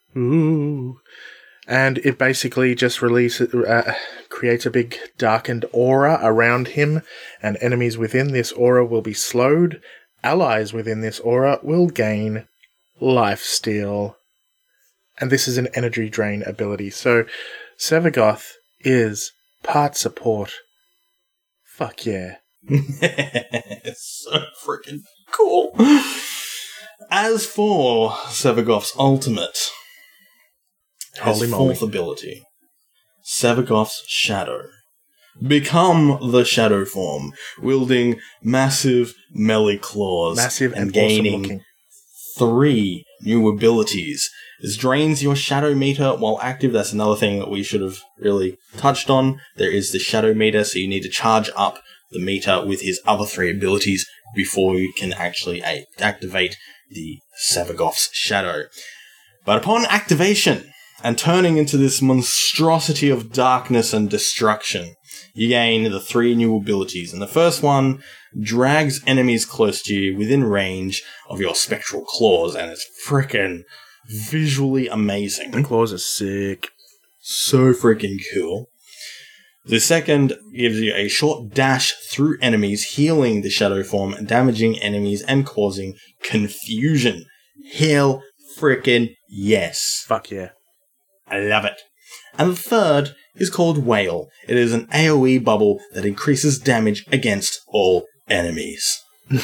Ooh. And it basically just releases, uh, creates a big darkened aura around him, and enemies within this aura will be slowed. Allies within this aura will gain lifesteal. And this is an energy drain ability. So, Sevagoth is part support. Fuck yeah. It's so freaking cool. As for Sevagoth's ultimate, Holy his moly. fourth ability, Sevagoth's Shadow. Become the Shadow form, wielding massive melee claws Massive and, and gaining awesome looking. three new abilities. This drains your shadow meter while active. That's another thing that we should have really touched on. There is the shadow meter, so you need to charge up the meter with his other three abilities before you can actually a- activate the Sevagoth's Shadow. But upon activation and turning into this monstrosity of darkness and destruction, you gain the three new abilities. And the first one drags enemies close to you within range of your spectral claws, and it's frickin' visually amazing. The claws are sick. So freaking cool. The second gives you a short dash through enemies, healing the shadow form, damaging enemies, and causing confusion. Hell freaking yes. Fuck yeah. I love it. And the third is called Whale. It is an AoE bubble that increases damage against all enemies.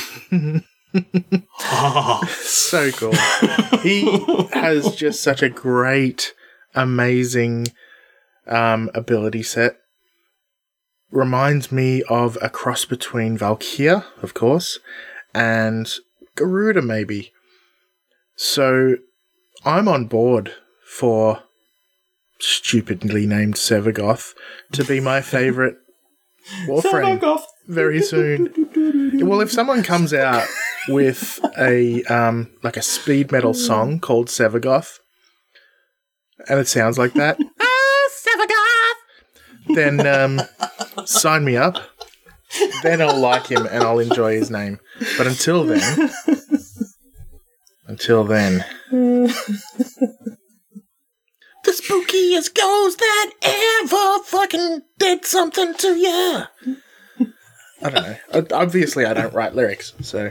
So cool. He has just such a great, amazing um, ability set. Reminds me of a cross between Valkyria, of course, and Garuda, maybe. So, I'm on board for stupidly named Sevagoth to be my favourite Warframe Sevagoth. very soon. Well, if someone comes out with a um, like a speed metal song called Sevagoth, and it sounds like that, ah, Sevagoth, then um, sign me up. Then I'll like him and I'll enjoy his name. But until then, until then, the spookiest ghost that ever fucking did something to you. I don't know. Obviously, I don't write lyrics, so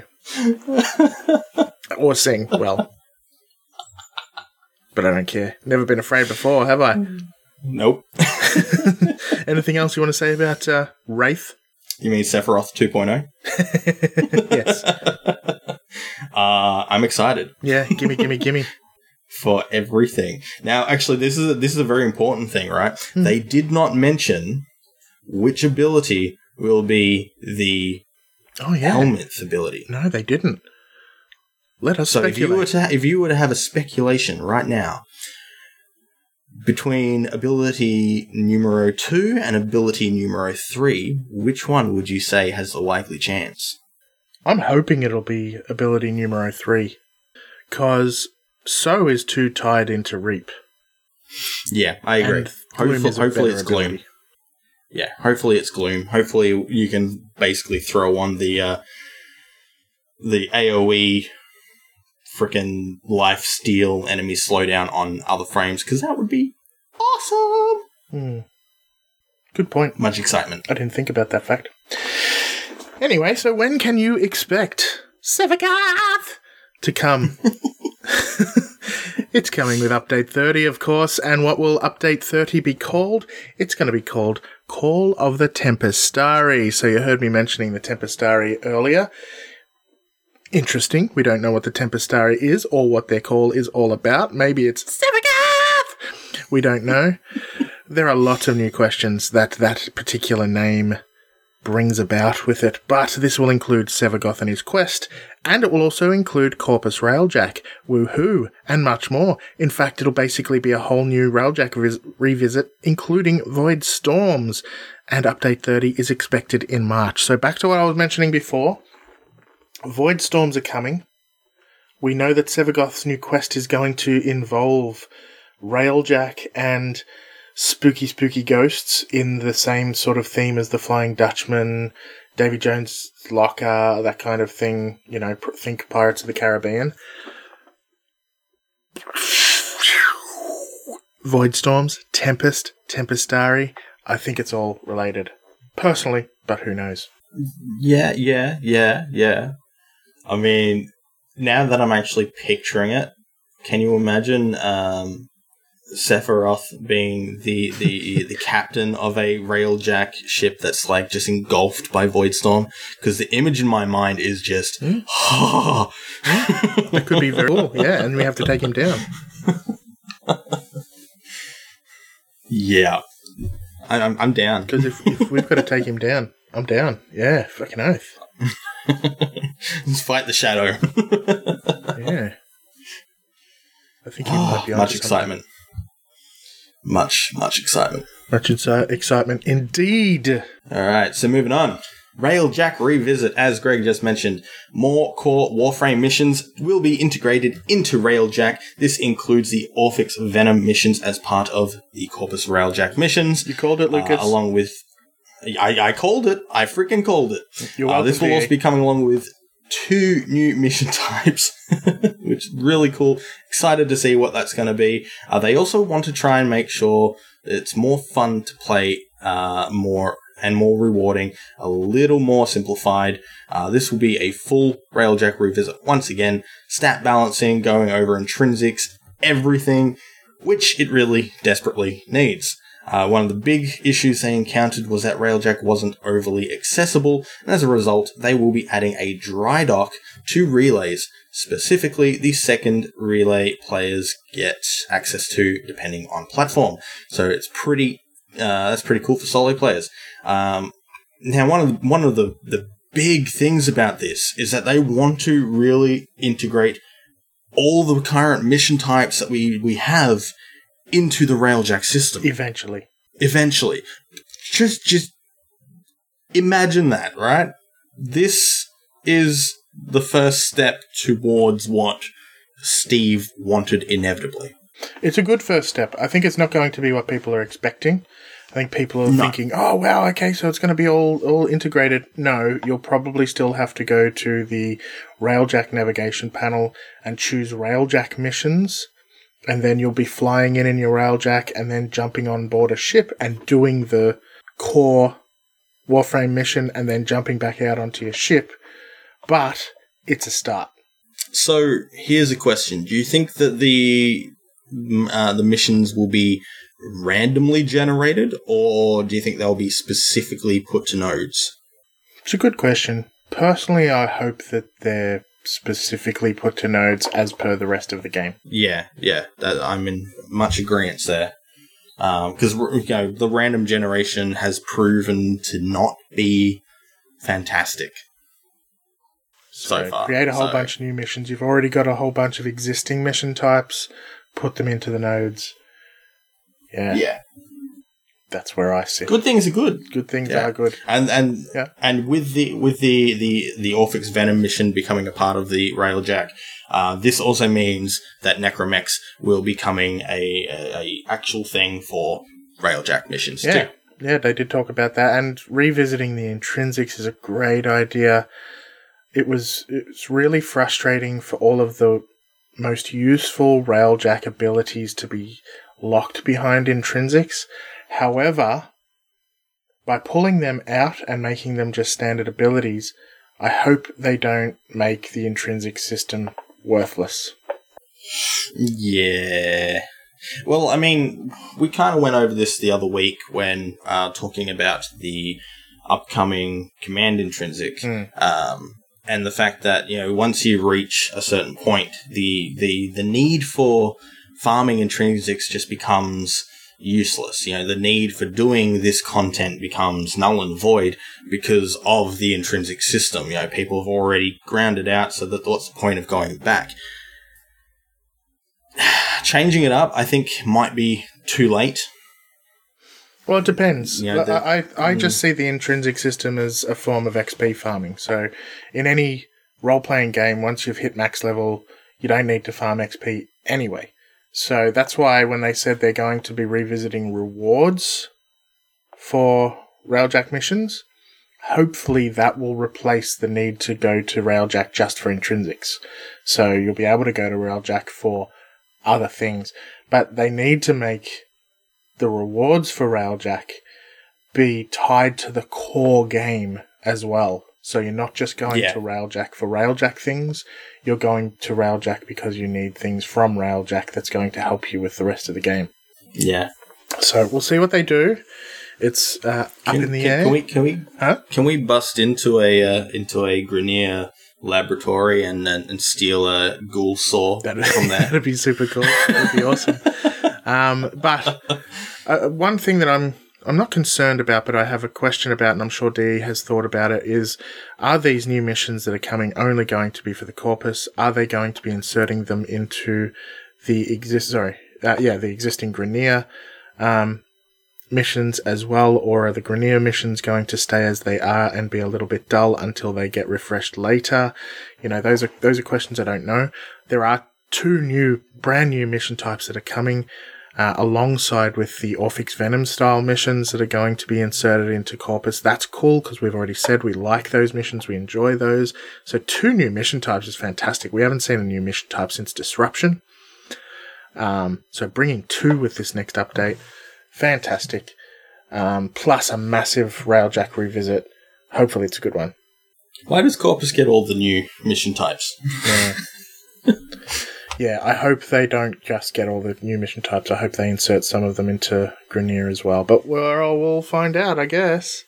or sing well, but I don't care. Never been afraid before, have I? Nope. Anything else you want to say about uh, Wraith? You mean Sephiroth two point oh? Yes. Uh, I'm excited Yeah. Gimme, gimme, gimme. for everything. Now, actually, this is a, this is a very important thing, right? Hmm. They did not mention which ability will be the Oh yeah. Helminth ability. No, they didn't. Let us So if you were speculate. to if you were to have a speculation right now between ability numero two and ability numero three, which one would you say has the likely chance? I'm hoping it'll be ability numero three, because So is too tied into Reap. Yeah, I agree. And Gloom Hopefully, is a hopefully better it's Gloom. ability. Yeah, hopefully it's Gloom. Hopefully you can basically throw on the uh, the AoE freaking life steal enemy slowdown on other frames, because that would be awesome. Hmm. Good point. Much excitement. I didn't think about that fact. Anyway, so when can you expect Sevagoth to come? It's coming with Update thirty, of course, and what will Update thirty be called? It's going to be called Call of the Tempestari. So you heard me mentioning the Tempestari earlier. Interesting. We don't know what the Tempestari is or what their call is all about. Maybe it's Sevagoth! We don't know. There are lots of new questions that that particular name brings about with it, but this will include Sevagoth and his quest, and it will also include Corpus Railjack, Woohoo, and much more. In fact, it'll basically be a whole new Railjack vis- revisit, including Void Storms, and Update thirty is expected in March. So back to what I was mentioning before, Void Storms are coming. We know that Sevagoth's new quest is going to involve Railjack and spooky, spooky ghosts in the same sort of theme as the Flying Dutchman, Davy Jones' Locker, that kind of thing. You know, think Pirates of the Caribbean. Void Storms, Tempest, Tempestari. I think it's all related. Personally, but who knows? Yeah, yeah, yeah, yeah. I mean, now that I'm actually picturing it, can you imagine um, Sephiroth being the, the the captain of a Railjack ship that's like just engulfed by Voidstorm? Because the image in my mind is just, mm. That could be very cool. Yeah, and we have to take him down. Yeah, I, I'm I'm down. Because if, if we've got to take him down, I'm down. Yeah, fucking oath. Let's fight the shadow. Yeah. I think he might be on much excitement. Much, much excitement. Much insi- excitement indeed. All right, so moving on. Railjack Revisit, as Greg just mentioned, more core Warframe missions will be integrated into Railjack. This includes the Orphix Venom missions as part of the Corpus Railjack missions. You called it, Lucas. Uh, along with... I, I called it. I freaking called it. You're uh, this will also be coming along with two new mission types, which is really cool. Excited to see what that's going to be. Uh, they also want to try and make sure it's more fun to play, uh, more and more rewarding, a little more simplified. Uh, this will be a full Railjack Revisit once again. Stat balancing, going over intrinsics, everything, which it really desperately needs. Uh, one of the big issues they encountered was that Railjack wasn't overly accessible, and as a result, they will be adding a dry dock to relays. Specifically, the second relay players get access to, depending on platform. So it's pretty, uh, that's pretty cool for solo players. Um, now, one of the, one of the, the big things about this is that they want to really integrate all the current mission types that we, we have into the Railjack system. Eventually. Eventually. Just, just imagine that, right? This is the first step towards what Steve wanted inevitably. It's a good first step. I think it's not going to be what people are expecting. I think people are no. thinking, oh, wow, okay, so it's going to be all, all integrated. No, you'll probably still have to go to the Railjack navigation panel and choose Railjack missions. And then you'll be flying in in your Railjack and then jumping on board a ship and doing the core Warframe mission and then jumping back out onto your ship. But it's a start. So here's a question. Do you think that the uh, the missions will be randomly generated, or do you think they'll be specifically put to nodes? It's a good question. Personally, I hope that they're specifically put to nodes as per the rest of the game. Yeah, yeah, that, I'm in much agreement there. Because um, you know, the random generation has proven to not be fantastic so, so far. Create a whole so. bunch of new missions. You've already got a whole bunch of existing mission types. Put them into the nodes. Yeah. Yeah. That's where I sit. Good things are good. Good things yeah. are good. And and yeah. and with the with the, the, the Orphix Venom mission becoming a part of the Railjack, uh, this also means that Necromex will be becoming a, a, a actual thing for Railjack missions yeah. too. Yeah, they did talk about that. And revisiting the intrinsics is a great idea. It was it's really frustrating for all of the most useful Railjack abilities to be locked behind intrinsics. However, by pulling them out and making them just standard abilities, I hope they don't make the intrinsic system worthless. Yeah. Well, I mean, we kind of went over this the other week when uh, talking about the upcoming command intrinsic, mm. um, and the fact that, you know, once you reach a certain point, the the the need for farming intrinsics just becomes useless. You know, the need for doing this content becomes null and void because of the intrinsic system. You know, people have already ground it out, so that what's the point of going back? Changing it up, I think, might be too late. Well, it depends. You know, the, I, I, I just see the intrinsic system as a form of X P farming. So in any role-playing game, once you've hit max level, you don't need to farm X P anyway. So that's why when they said they're going to be revisiting rewards for Railjack missions, hopefully that will replace the need to go to Railjack just for intrinsics. So you'll be able to go to Railjack for other things. But they need to make the rewards for Railjack be tied to the core game as well. So you're not just going Yeah. to Railjack for Railjack things. You're going to Railjack because you need things from Railjack that's going to help you with the rest of the game. Yeah. So we'll see what they do. It's uh, up Can, in the can, air. Can we can we Huh? can we bust into a uh, into a Grenier laboratory and and, and steal a ghoul saw That'd, from there? that'd be super cool. That'd be awesome. Um, but uh, one thing that I'm I'm not concerned about, but I have a question about, and I'm sure Dee has thought about it, is are these new missions that are coming only going to be for the Corpus? Are they going to be inserting them into the exist? Sorry, uh, yeah, the existing Grenier um, missions as well, or are the Grenier missions going to stay as they are and be a little bit dull until they get refreshed later? You know, those are those are questions I don't know. There are two new, brand new mission types that are coming. Uh, alongside with the Orphix Venom style missions that are going to be inserted into Corpus. That's cool because we've already said we like those missions, we enjoy those. So two new mission types is fantastic. We haven't seen a new mission type since Disruption. Um, so bringing two with this next update, fantastic. Um, plus a massive Railjack revisit. Hopefully it's a good one. Why does Corpus get all the new mission types? Yeah. Yeah, I hope they don't just get all the new mission types. I hope they insert some of them into Grenier as well. But we'll, we'll find out, I guess.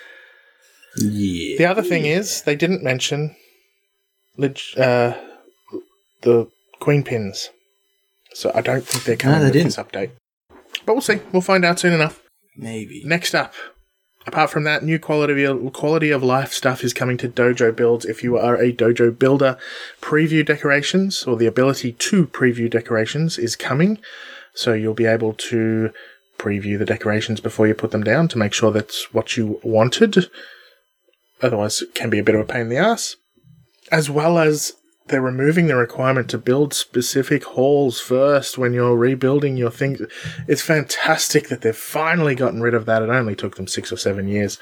Yeah. The other thing is, they didn't mention leg- uh, the Queen Pins. So I don't think they're coming No, they with didn't. this update. But we'll see. We'll find out soon enough. Maybe. Next up, apart from that, new quality of, quality of life stuff is coming to Dojo Builds. If you are a Dojo builder, preview decorations, or the ability to preview decorations, is coming. So you'll be able to preview the decorations before you put them down to make sure that's what you wanted. Otherwise, it can be a bit of a pain in the ass. As well as they're removing the requirement to build specific halls first when you're rebuilding your things. It's fantastic that they've finally gotten rid of that. It only took them six or seven years.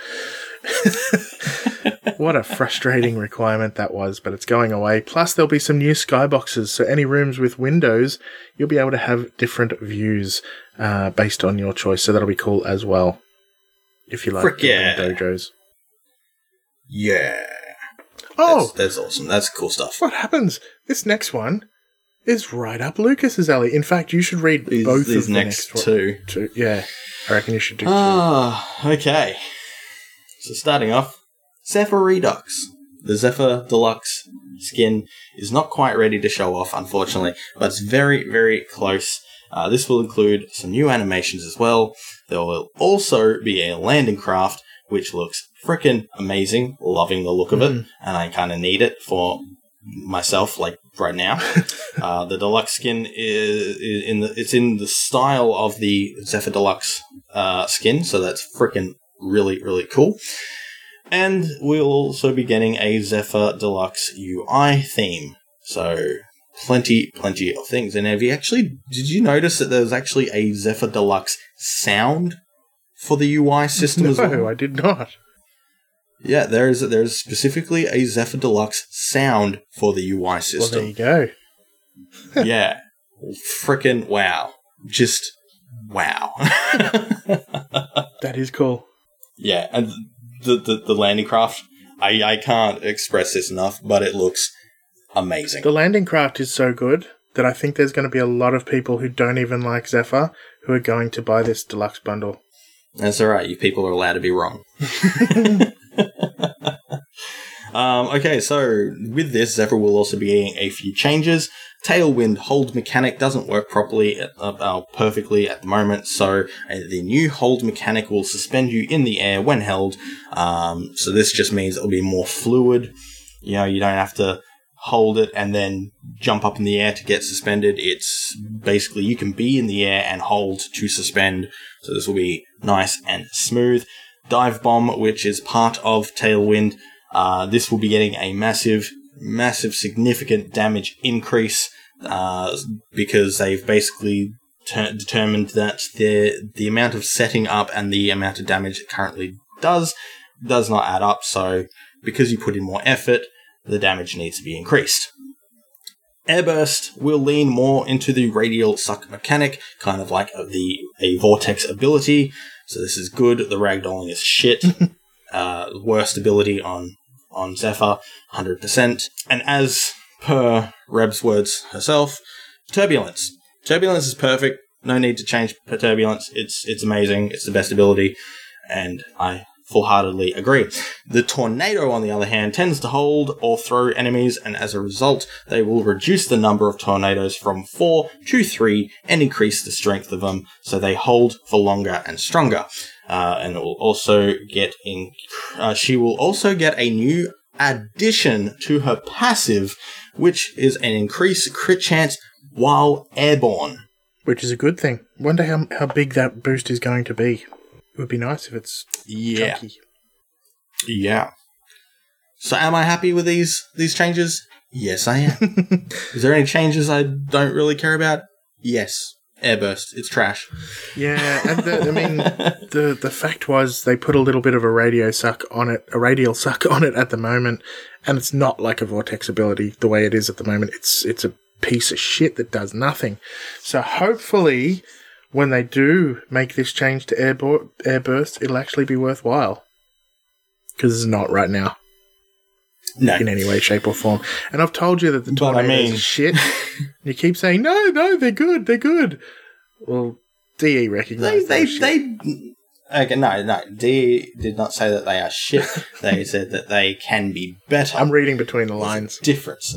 What a frustrating requirement that was, but it's going away. Plus, there'll be some new skyboxes, so any rooms with windows, you'll be able to have different views uh, based on your choice, so that'll be cool as well, if you like Frick building yeah. dojos. Yeah. Oh! That's, that's awesome. That's cool stuff. What happens? This next one is right up Lucas's alley. In fact, you should read These, both these of the next, next two. two. Yeah, I reckon you should do two. Ah, okay. So starting off, Zephyr Redux. The Zephyr Deluxe skin is not quite ready to show off, unfortunately, but it's very, very close. Uh, this will include some new animations as well. There will also be a landing craft, which looks freaking amazing. Loving the look of it, Mm. and I kind of need it for myself, like right now. uh, the deluxe skin is, is in the it's in the style of the Zephyr Deluxe uh, skin, so that's freaking really, really cool. And we'll also be getting a Zephyr Deluxe U I theme. So plenty, plenty of things. And have you actually, did you notice that there's actually a Zephyr Deluxe sound for the U I system no, as well? No, I did not. Yeah, there's there's specifically a Zephyr Deluxe sound for the U I Well, system. there you go. Yeah. Frickin' wow. Just wow. That is cool. Yeah, and the, the, the landing craft, I, I can't express this enough, but it looks amazing. The landing craft is so good that I think there's going to be a lot of people who don't even like Zephyr who are going to buy this deluxe bundle. That's alright, you people are allowed to be wrong. um, okay, so with this, Zephyr will also be getting a few changes. Tailwind hold mechanic doesn't work properly, at, uh, uh, perfectly at the moment, so uh, the new hold mechanic will suspend you in the air when held. Um, so this just means it'll be more fluid. You know, you don't have to hold it and then jump up in the air to get suspended. It's basically you can be in the air and hold to suspend. So this will be nice and smooth. Dive bomb, which is part of Tailwind. Uh, this will be getting a massive, massive, significant damage increase uh, because they've basically ter- determined that the the amount of setting up and the amount of damage it currently does does not add up. So because you put in more effort, the damage needs to be increased. Airburst will lean more into the radial suck mechanic, kind of like the a vortex ability. So this is good. The ragdolling is shit. uh, worst ability on on Zephyr, one hundred percent. And as per Reb's words herself, Turbulence. Turbulence is perfect. No need to change per Turbulence. It's it's amazing. It's the best ability, and I full-heartedly agree. The Tornado, on the other hand, tends to hold or throw enemies, and as a result, they will reduce the number of tornadoes from four to three and increase the strength of them, so they hold for longer and stronger. Uh, and it will also get in. Uh, she will also get a new addition to her passive, which is an increased crit chance while airborne. Which is a good thing. Wonder how how big that boost is going to be. It would be nice if it's Yeah. chunky. Yeah. So am I happy with these these changes? Yes, I am. Is there any changes I don't really care about? Yes. Airburst. It's trash. Yeah, and the, I mean, the the fact was they put a little bit of a radio suck on it, a radial suck on it at the moment, and it's not like a vortex ability the way it is at the moment. It's it's a piece of shit that does nothing. So hopefully, when they do make this change to airbo- Airburst, it'll actually be worthwhile. Because it's not right now. No. In any way, shape, or form. And I've told you that the But I tornadoes mean- are shit. You keep saying, no, no, they're good, they're good. Well, D E They, recognised they, shit. they, okay, no, no. D did not say that they are shit. They said that they can be better. I'm reading between the lines. Difference.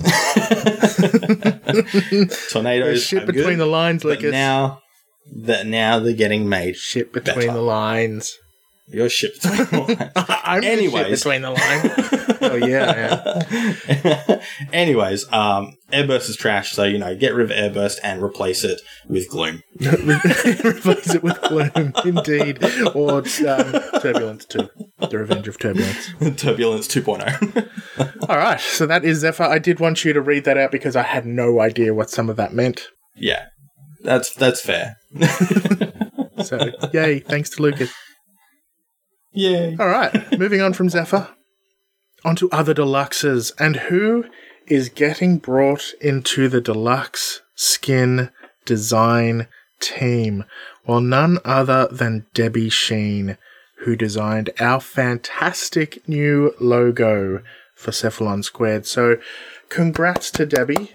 Tornadoes There's shit are between good, the lines, but Lucas. now that now they're getting made. Shit between better. the lines. Your shit between the lines. I'm the shit Anyways. between the lines. Oh, yeah, yeah. Anyways, um, Airburst is trash, so, you know, get rid of Airburst and replace it with Gloom. Replace it with Gloom, indeed. Or um, Turbulence two. The Revenge of Turbulence. Turbulence two point oh. All right, so that is Zephyr. I did want you to read that out because I had no idea what some of that meant. Yeah, that's that's fair. So, yay, thanks to Lucas. Yay. All right, moving on from Zephyr, onto other deluxes. And who is getting brought into the deluxe skin design team? Well, none other than Debbie Sheen, who designed our fantastic new logo for Cephalon Squared. So, congrats to Debbie.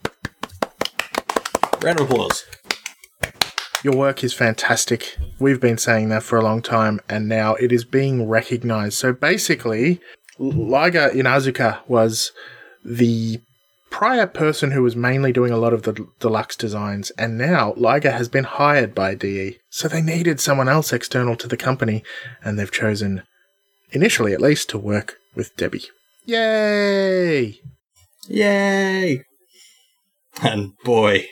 Round of applause. Your work is fantastic. We've been saying that for a long time, and now it is being recognized. So basically, Liga Inazuka was the prior person who was mainly doing a lot of the deluxe designs, and now Liga has been hired by D E. So they needed someone else external to the company, and they've chosen, initially at least, to work with Debbie. Yay! Yay! And boy,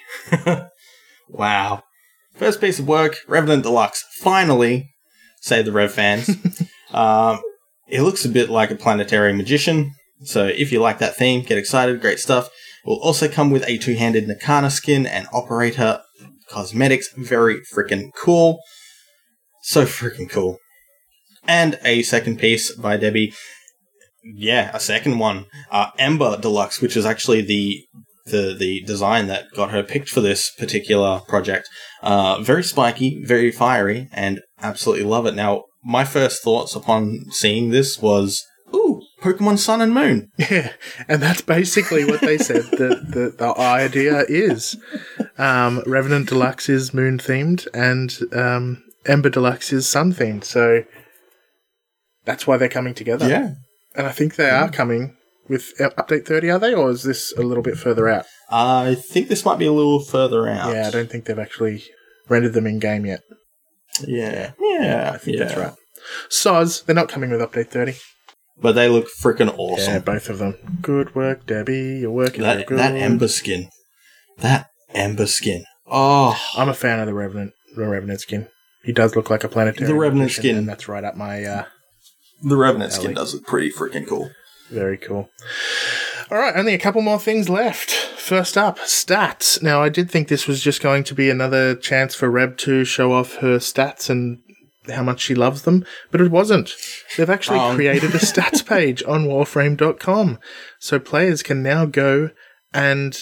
wow. First piece of work, Revenant Deluxe. Finally, say the Rev fans. um, it looks a bit like a planetary magician. So if you like that theme, get excited. Great stuff. It will also come with a two-handed Nakana skin and operator cosmetics. Very freaking cool. So freaking cool. And a second piece by Debbie. Yeah, a second one. Uh, Ember Deluxe, which is actually the the the design that got her picked for this particular project. Uh, very spiky, very fiery, and absolutely love it. Now, my first thoughts upon seeing this was, ooh, Pokemon Sun and Moon. Yeah, and that's basically what they said the, the, the idea is. Um, Revenant Deluxe is moon-themed, and um, Ember Deluxe is sun-themed, so that's why they're coming together. Yeah. And I think they are coming with Update thirty, are they? Or is this a little bit further out? I think this might be a little further out. Yeah, I don't think they've actually rendered them in-game yet. Yeah. Yeah. I think yeah. that's right. Soz, they're not coming with Update thirty. But they look freaking awesome. Yeah, both of them. Good work, Debbie. You're working that, real good. that Ember skin. That Ember skin. Oh. I'm a fan of the Revenant, the Revenant skin. He does look like a planetary The Revenant magician, skin. and that's right up my... Uh, The Revenant Ellie. skin does look pretty freaking cool. Very cool. All right, only a couple more things left. First up, stats. Now, I did think this was just going to be another chance for Reb to show off her stats and how much she loves them, but it wasn't. They've actually Um. created a stats page on warframe dot com, so players can now go and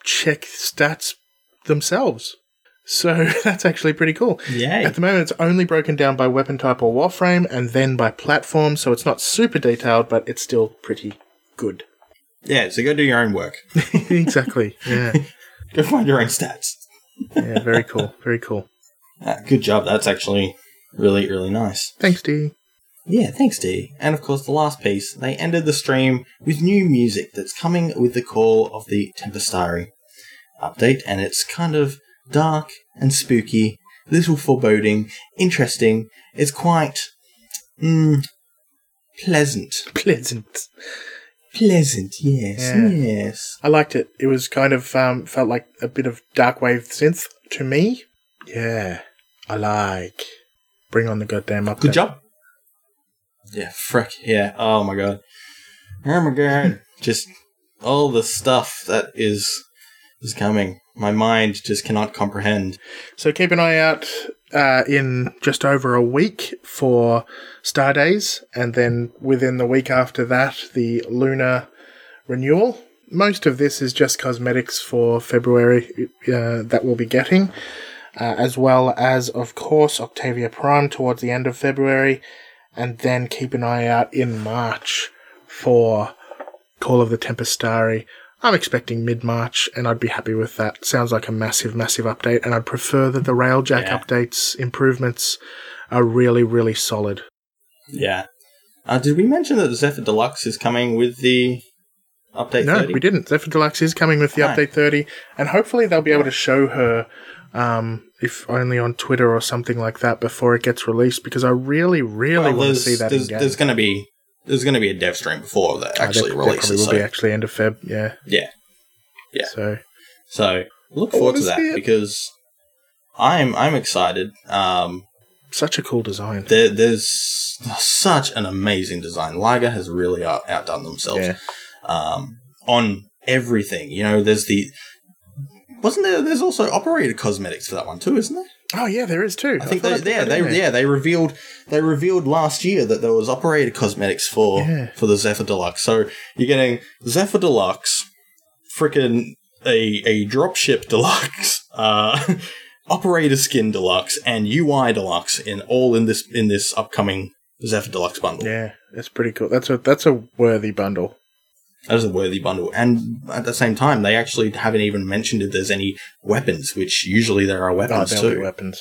check stats themselves. So that's actually pretty cool. Yay. At the moment, it's only broken down by weapon type or warframe, and then by platform, so it's not super detailed, but it's still pretty good. Yeah, so go do your own work. Exactly, yeah. Go find your own stats. Yeah, very cool, very cool. Ah, good job. That's actually really, really nice. Thanks, D. Yeah, thanks, D. And of course, the last piece, they ended the stream with new music that's coming with the call of the Tempestari update, and it's kind of dark and spooky, little foreboding, interesting. It's quite mm, pleasant. Pleasant. Pleasant, yes, Yeah. yes. I liked it. It was kind of, um, felt like a bit of dark wave synth to me. Yeah, I like. Bring on the goddamn update. Good job. Yeah, frick, yeah. Oh my god. Oh my god. Just all the stuff that is is coming. My mind just cannot comprehend. So keep an eye out uh, in just over a week for Star Days, and then within the week after that, the Lunar renewal. Most of this is just cosmetics for February uh, that we'll be getting, uh, as well as, of course, Octavia Prime towards the end of February, and then keep an eye out in March for Call of the Tempestari. I'm expecting mid-March, and I'd be happy with that. Sounds like a massive, massive update, and I'd prefer that the Railjack Yeah. updates, improvements, are really, really solid. Yeah. Uh, did we mention that Zephyr Deluxe is coming with the update No, thirty? we didn't. Zephyr Deluxe is coming with the Right. update thirty, and hopefully they'll be able to show her, um, if only on Twitter or something like that, before it gets released, because I really, really Well, want to there's, see that in there's, game. there's going to be there's going to be a dev stream before that Oh, actually there, there releases. probably will so, be actually end of Feb, yeah. yeah, Yeah. So, so look I forward to wanna that see it. because I'm I'm excited. Um, such a cool design. there, there's such an amazing design. Liga has really out, outdone themselves Yeah. um, on everything. You know, there's the wasn't there? There's also operator cosmetics for that one too, isn't there? Oh, yeah, there is too. I think thought they, I put yeah, that they in there. yeah they revealed they revealed last year that there was operator cosmetics for Yeah. for the Zephyr Deluxe. So you're getting Zephyr Deluxe, freaking a a dropship deluxe, uh, operator skin deluxe, and U I deluxe in all in this in this upcoming Zephyr Deluxe bundle. Yeah, it's pretty cool. That's a that's a worthy bundle. That is a worthy bundle, and at the same time, they actually haven't even mentioned if there's any weapons, which usually there are Oh, weapons there'll be too. weapons.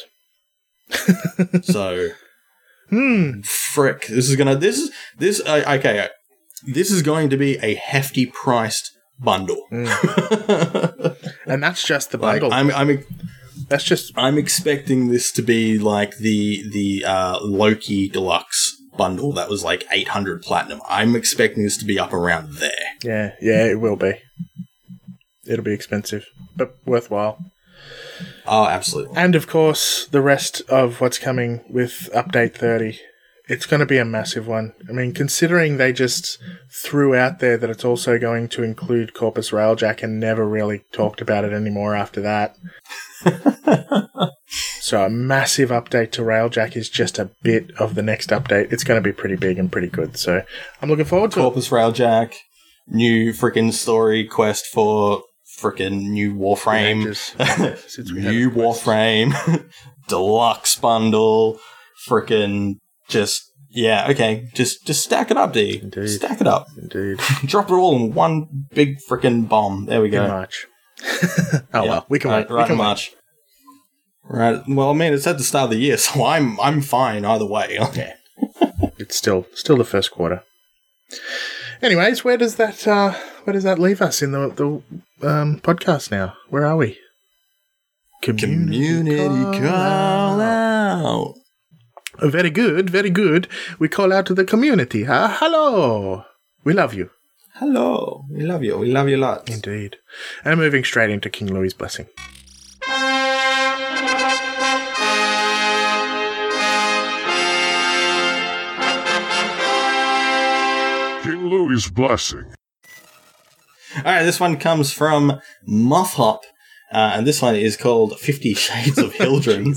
So. Hmm. Frick! This is gonna. This is this. Uh, okay, uh, this is going to be a hefty priced bundle. And that's just the Like, bundle. I'm, I'm, that's just I'm expecting this to be like the the uh, Loki Deluxe bundle that was like eight hundred platinum. I'm expecting this to be up around there. yeah, yeah. It will be. It'll be expensive, but worthwhile. Oh, absolutely. And of course, the rest of what's coming with Update thirty. It's going to be a massive one. I mean, considering they just threw out there that it's also going to include Corpus Railjack and never really talked about it anymore after that. So a massive update to Railjack is just a bit of the next update. It's going to be pretty big and pretty good. So I'm looking forward to it. Corpus Railjack, new freaking story quest for freaking new Warframe, Ages since we had new a quest. Warframe, deluxe bundle, freaking just yeah, okay, just just stack it up, D. Indeed. Stack it up, Indeed. drop it all in one big freaking bomb. There we In go. March. oh Yeah. well, we can right, wait. We right can in wait. March. Right. Well, I mean, it's at the start of the year, so I'm I'm fine either way. Yeah. It's still still the first quarter. Anyways, where does that uh, where does that leave us in the the um, podcast now? Where are we? Community call out. Oh, very good, very good. We call out to the community. Huh? Hello. We love you. Hello, we love you. We love you lots. Indeed. And moving straight into King Louis' blessing. King Louis' blessing. All right, this one comes from Mothhop, Uh, and this one is called Fifty Shades of Hildren.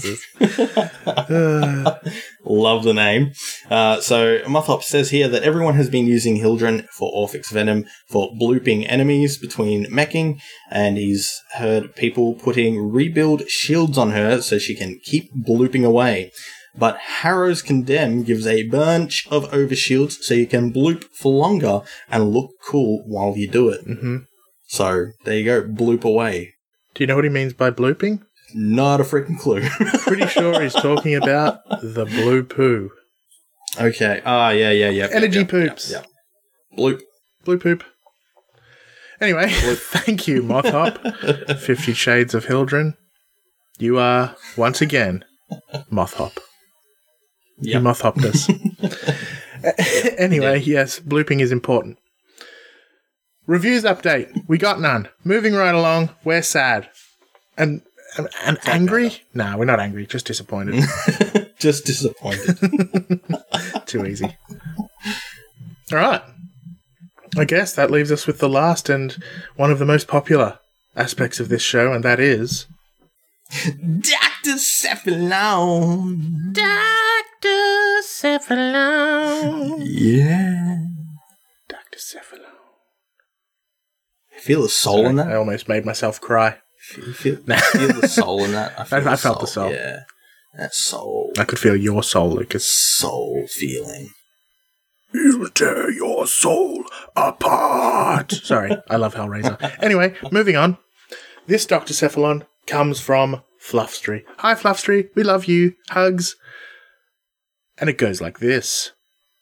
Love the name. Uh, so Mothop says here that everyone has been using Hildren for Orphix Venom for blooping enemies between meching, and he's heard people putting rebuild shields on her so she can keep blooping away. But Harrow's Condemn gives a bunch of overshields so you can bloop for longer and look cool while you do it. Mm-hmm. So there you go, bloop away. Do you know what he means by blooping? Not a freaking clue. Pretty sure he's talking about the blue poo. Okay. Ah, yeah, yeah, yeah. Energy yeah, poops. Yeah, yeah. Bloop. Blue poop. Anyway, thank you, Mothop. Fifty Shades of Hildren. You are, once again, Mothop. Yep. You Mothhopped us. Anyway, yes, blooping is important. Reviews update. We got none. Moving right along, we're sad. And and, and angry? No, we're not angry, just disappointed. Just disappointed. Too easy. All right. I guess that leaves us with the last and one of the most popular aspects of this show, and that is... Doctor Cephalon. Doctor Cephalon. Yeah. Doctor Cephalon. Feel the soul Sorry, in that? I almost made myself cry. You feel, feel the soul in that? I, feel I, I the felt soul. the soul. Yeah. That soul. I could feel your soul, Lucas. Soul feeling. He'll tear your soul apart. Sorry, I love Hellraiser. Anyway, moving on. This Doctor Cephalon comes from Fluffstreet. Hi, Fluffstreet. We love you. Hugs. And it goes like this.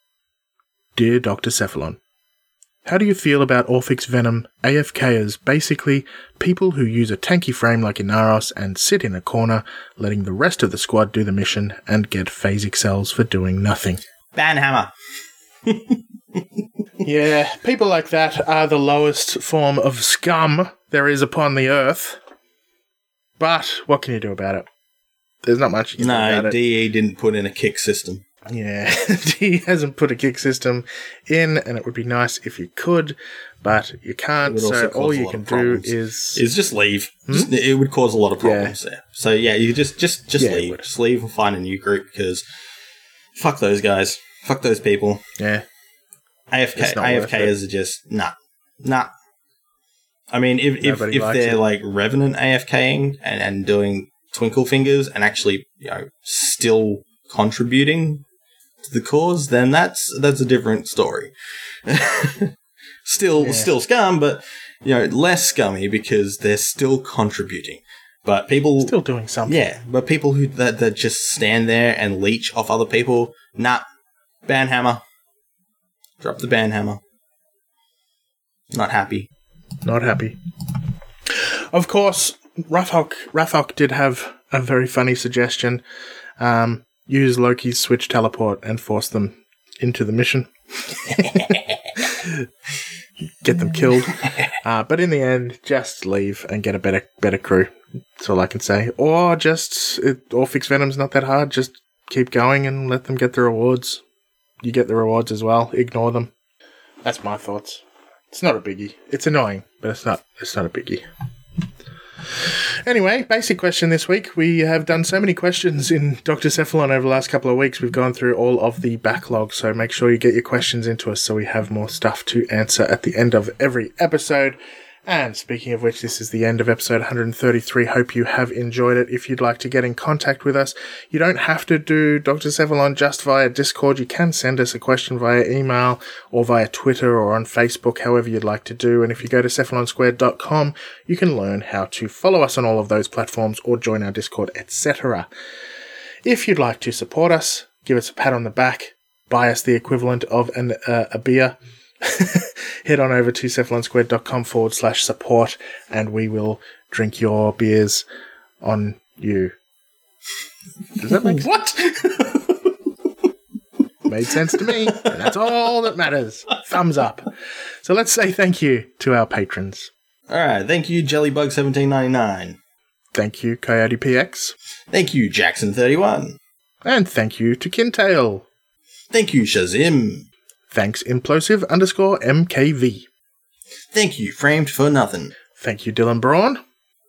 Dear Doctor Cephalon, how do you feel about Orphix Venom A F Kers, basically people who use a tanky frame like Inaros and sit in a corner, letting the rest of the squad do the mission and get phasic cells for doing nothing? Banhammer. Yeah, people like that are the lowest form of scum there is upon the earth. But what can you do about it? There's not much you can do No, about it. D E didn't put in a kick system. Yeah, he hasn't put a kick system in, and it would be nice if you could, but you can't, It would also so cause all a you lot can of do problems. is... Is just leave. Just, it would cause a lot of problems Yeah. there. So yeah, you just just just Yeah, it leave. would. Just leave and find a new group because fuck those guys. Fuck those people. Yeah. A F K It's not A F worth Kers are just nah. Nah. I mean if if, Nobody if likes they're it. like Revenant AFKing and, and doing twinkle fingers and actually, you know, still contributing to the cause, then that's that's a different story. still Yeah. still scum, but you know, less scummy because they're still contributing. But people Still doing something. yeah, but people who that, that just stand there and leech off other people, nah. Banhammer. Drop the banhammer. Not happy. Not happy. Of course, Rathok, Rathok did have a very funny suggestion. Um, use Loki's switch teleport and force them into the mission. Get them killed. Uh, but in the end, just leave and get a better better crew. That's all I can say. Or just, it, Orphix Venom's not that hard. Just keep going and let them get the rewards. You get the rewards as well. Ignore them. That's my thoughts. It's not a biggie. It's annoying, but it's not It's not a biggie. Anyway, basic question this week. We have done so many questions in Doctor Cephalon over the last couple of weeks. We've gone through all of the backlog, so make sure you get your questions into us so we have more stuff to answer at the end of every episode. And speaking of which, this is the end of episode one thirty-three. Hope you have enjoyed it. If you'd like to get in contact with us, you don't have to do Doctor Cephalon just via Discord. You can send us a question via email or via Twitter or on Facebook, however you'd like to do. And if you go to cephalon squared dot com, you can learn how to follow us on all of those platforms or join our Discord, et cetera. If you'd like to support us, give us a pat on the back, buy us the equivalent of an, uh, a beer, head on over to cephalon squared dot com forward slash support and we will drink your beers on you. Does that make What? sense? Made sense to me. And that's all that matters. Thumbs up. So let's say thank you to our patrons. Alright, thank you, Jellybug seventeen ninety-nine. Thank you, Coyote P X. Thank you, Jackson thirty-one. And thank you to Kintail. Thank you, Shazim. Thanks, Implosive underscore M K V. Thank you, Framed for Nothing. Thank you, Dylan Braun.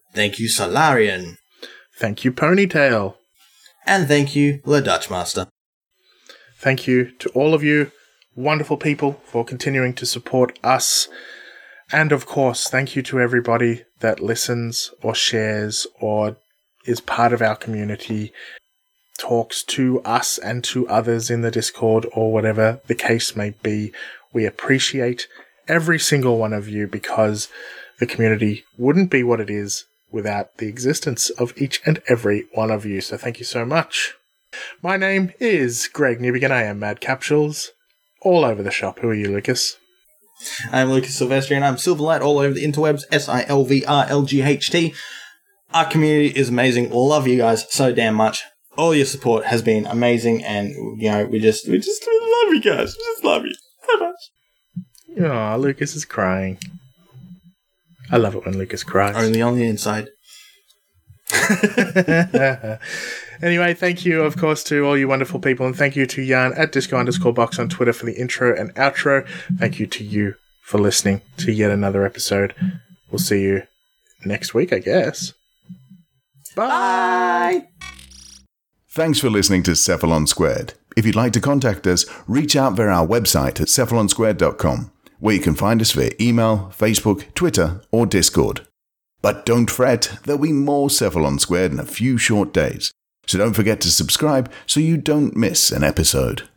Thank you, Solarian. Thank you, Ponytail. And thank you, the Dutch Master. Thank you to all of you wonderful people for continuing to support us. And of course, thank you to everybody that listens or shares or is part of our community, talks to us and to others in the Discord or whatever the case may be. We appreciate every single one of you because the community wouldn't be what it is without the existence of each and every one of you. So thank you so much. My name is Greg Newbegin. I am Mad Capsules. All over the shop. Who are you, Lucas? I'm Lucas Silvestri, and I'm Silverlight all over the interwebs, S I L V R L G H T. Our community is amazing. Love you guys so damn much. All your support has been amazing, and, you know, we just, we just we love you guys. We just love you so much. Aw, Lucas is crying. I love it when Lucas cries. Only on the inside. Anyway, thank you, of course, to all you wonderful people, and thank you to Jan at Disco underscore Box on Twitter for the intro and outro. Thank you to you for listening to yet another episode. We'll see you next week, I guess. Bye! Thanks for listening to Cephalon Squared. If you'd like to contact us, reach out via our website at cephalon squared dot com, where you can find us via email, Facebook, Twitter, or Discord. But don't fret, there'll be more Cephalon Squared in a few short days, so don't forget to subscribe so you don't miss an episode.